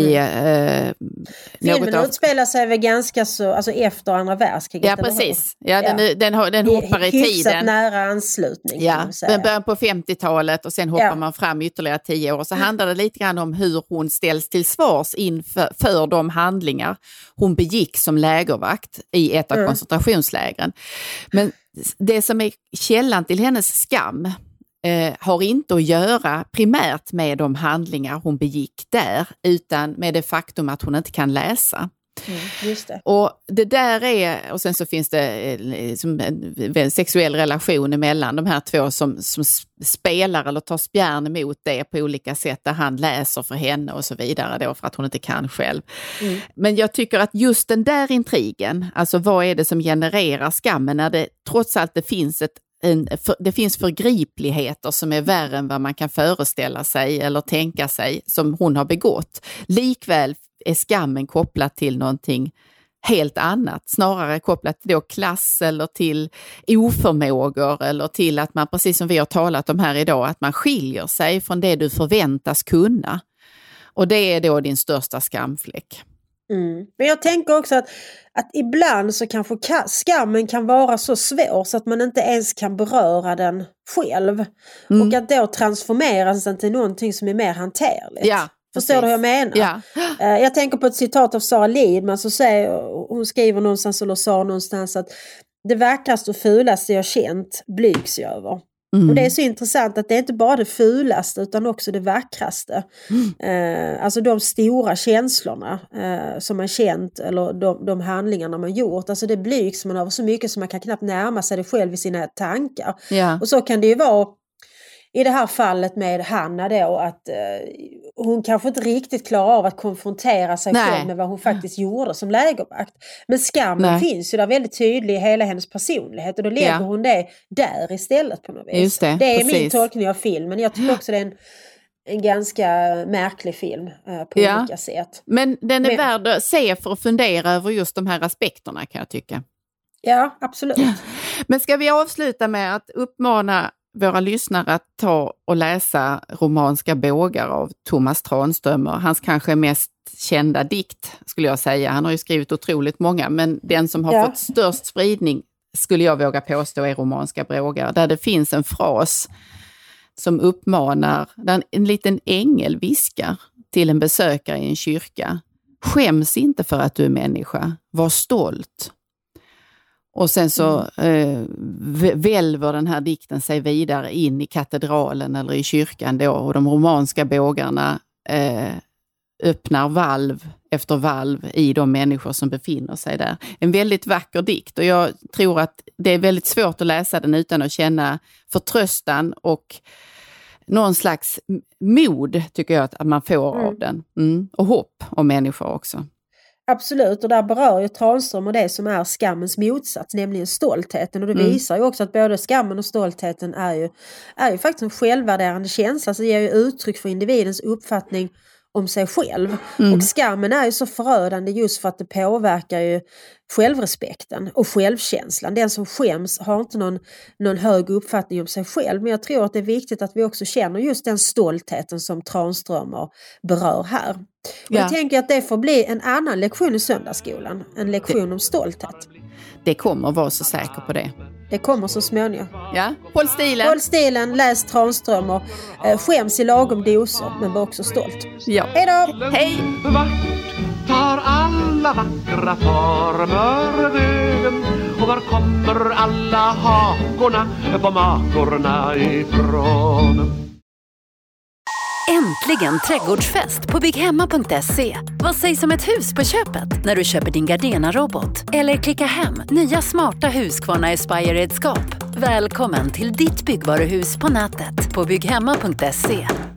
filmen utspelar sig väl ganska så, alltså efter andra världskriget. Ja, precis. Ja, den hoppar i tiden. Hyfsat nära anslutning. Ja, den börjar på 50-talet och sen hoppar man fram ytterligare 10 år. Så handlar det lite grann om hur hon ställs till svars för de handlingar hon begick som lägervakt i ett av koncentrationslägren. Men det som är källan till hennes skam har inte att göra primärt med de handlingar hon begick där, utan med det faktum att hon inte kan läsa. Just det. Och det där är, och sen så finns det liksom en sexuell relation emellan de här två som spelar eller tar spjärn emot det på olika sätt, där han läser för henne och så vidare då, för att hon inte kan själv. Men jag tycker att just den där intrigen, alltså vad är det som genererar skammen, när det trots allt det finns förgripligheter som är värre än vad man kan föreställa sig eller tänka sig som hon har begått. Likväl är skammen kopplat till någonting helt annat, snarare kopplat till då klass eller till oförmågor eller till att man, precis som vi har talat om här idag, att man skiljer sig från det du förväntas kunna. Och det är då din största skamfläck. Men jag tänker också att ibland så kanske skammen kan vara så svår så att man inte ens kan beröra den själv. Och att då transformeras den till någonting som är mer hanterligt. Ja, förstår du vad jag menar? Ja. Jag tänker på ett citat av Sara Lidman, så hon skriver någonstans eller sa någonstans att det vackraste och fulaste jag känt blygs jag över. Och det är så intressant att det är inte bara det fulaste utan också det vackraste. Alltså de stora känslorna som man känt, eller de handlingarna man gjort. Alltså det blygs man över så mycket som man kan knappt närma sig det själv i sina tankar. Ja. Och så kan det ju vara i det här fallet med Hanna då, att hon kanske inte riktigt klarar av att konfrontera sig själv med vad hon faktiskt gjorde som lägervakt. Men skammen finns ju där väldigt tydlig i hela hennes personlighet, och då lägger hon det där istället på något vis. Just det, är precis. min tolkning av filmen. Jag tycker också det är en ganska märklig film på olika sätt. Men den är värd att se för att fundera över just de här aspekterna, kan jag tycka. Ja, absolut. Men ska vi avsluta med att uppmana våra lyssnare att ta och läsa Romanska bågar av Thomas Tranströmer. Hans kanske mest kända dikt, skulle jag säga. Han har ju skrivit otroligt många, men den som har fått störst spridning, skulle jag våga påstå, är Romanska bågar. Där det finns en fras som uppmanar, där en liten ängel viskar till en besökare i en kyrka: skäms inte för att du är människa, var stolt. Och sen så välver den här dikten sig vidare in i katedralen eller i kyrkan då, och de romanska bågarna öppnar valv efter valv i de människor som befinner sig där. En väldigt vacker dikt, och jag tror att det är väldigt svårt att läsa den utan att känna förtröstan och någon slags mod, tycker jag att man får av den. Och hopp om människor också. Absolut, och där berör ju Tranström och det som är skammens motsats, nämligen stoltheten. Och det visar ju också att både skammen och stoltheten är ju faktiskt en självvärderande känsla. Så det ger ju uttryck för individens uppfattning om sig själv. Och skammen är ju så förödande just för att det påverkar ju självrespekten och självkänslan. Den som skäms har inte någon hög uppfattning om sig själv. Men jag tror att det är viktigt att vi också känner just den stoltheten som Tranströmer berör här. Och jag tänker att det får bli en annan lektion i söndagsskolan. En lektion om stolthet. Det kommer vara så säker på det. Det kommer så småningom. Ja, håll stilen. Håll stilen, läs Tranström och skäms i lagom doser, men var också stolt. Ja. Hej då! Hej! Vart tar alla vackra former vägen? Och var kommer alla hakorna på makorna ifrån? Äntligen trädgårdsfest på bygghemma.se. Vad sägs om ett hus på köpet när du köper din Gardena-robot? Eller klicka hem nya smarta Husqvarna Aspire-redskap. Välkommen till ditt byggvaruhus på nätet på bygghemma.se.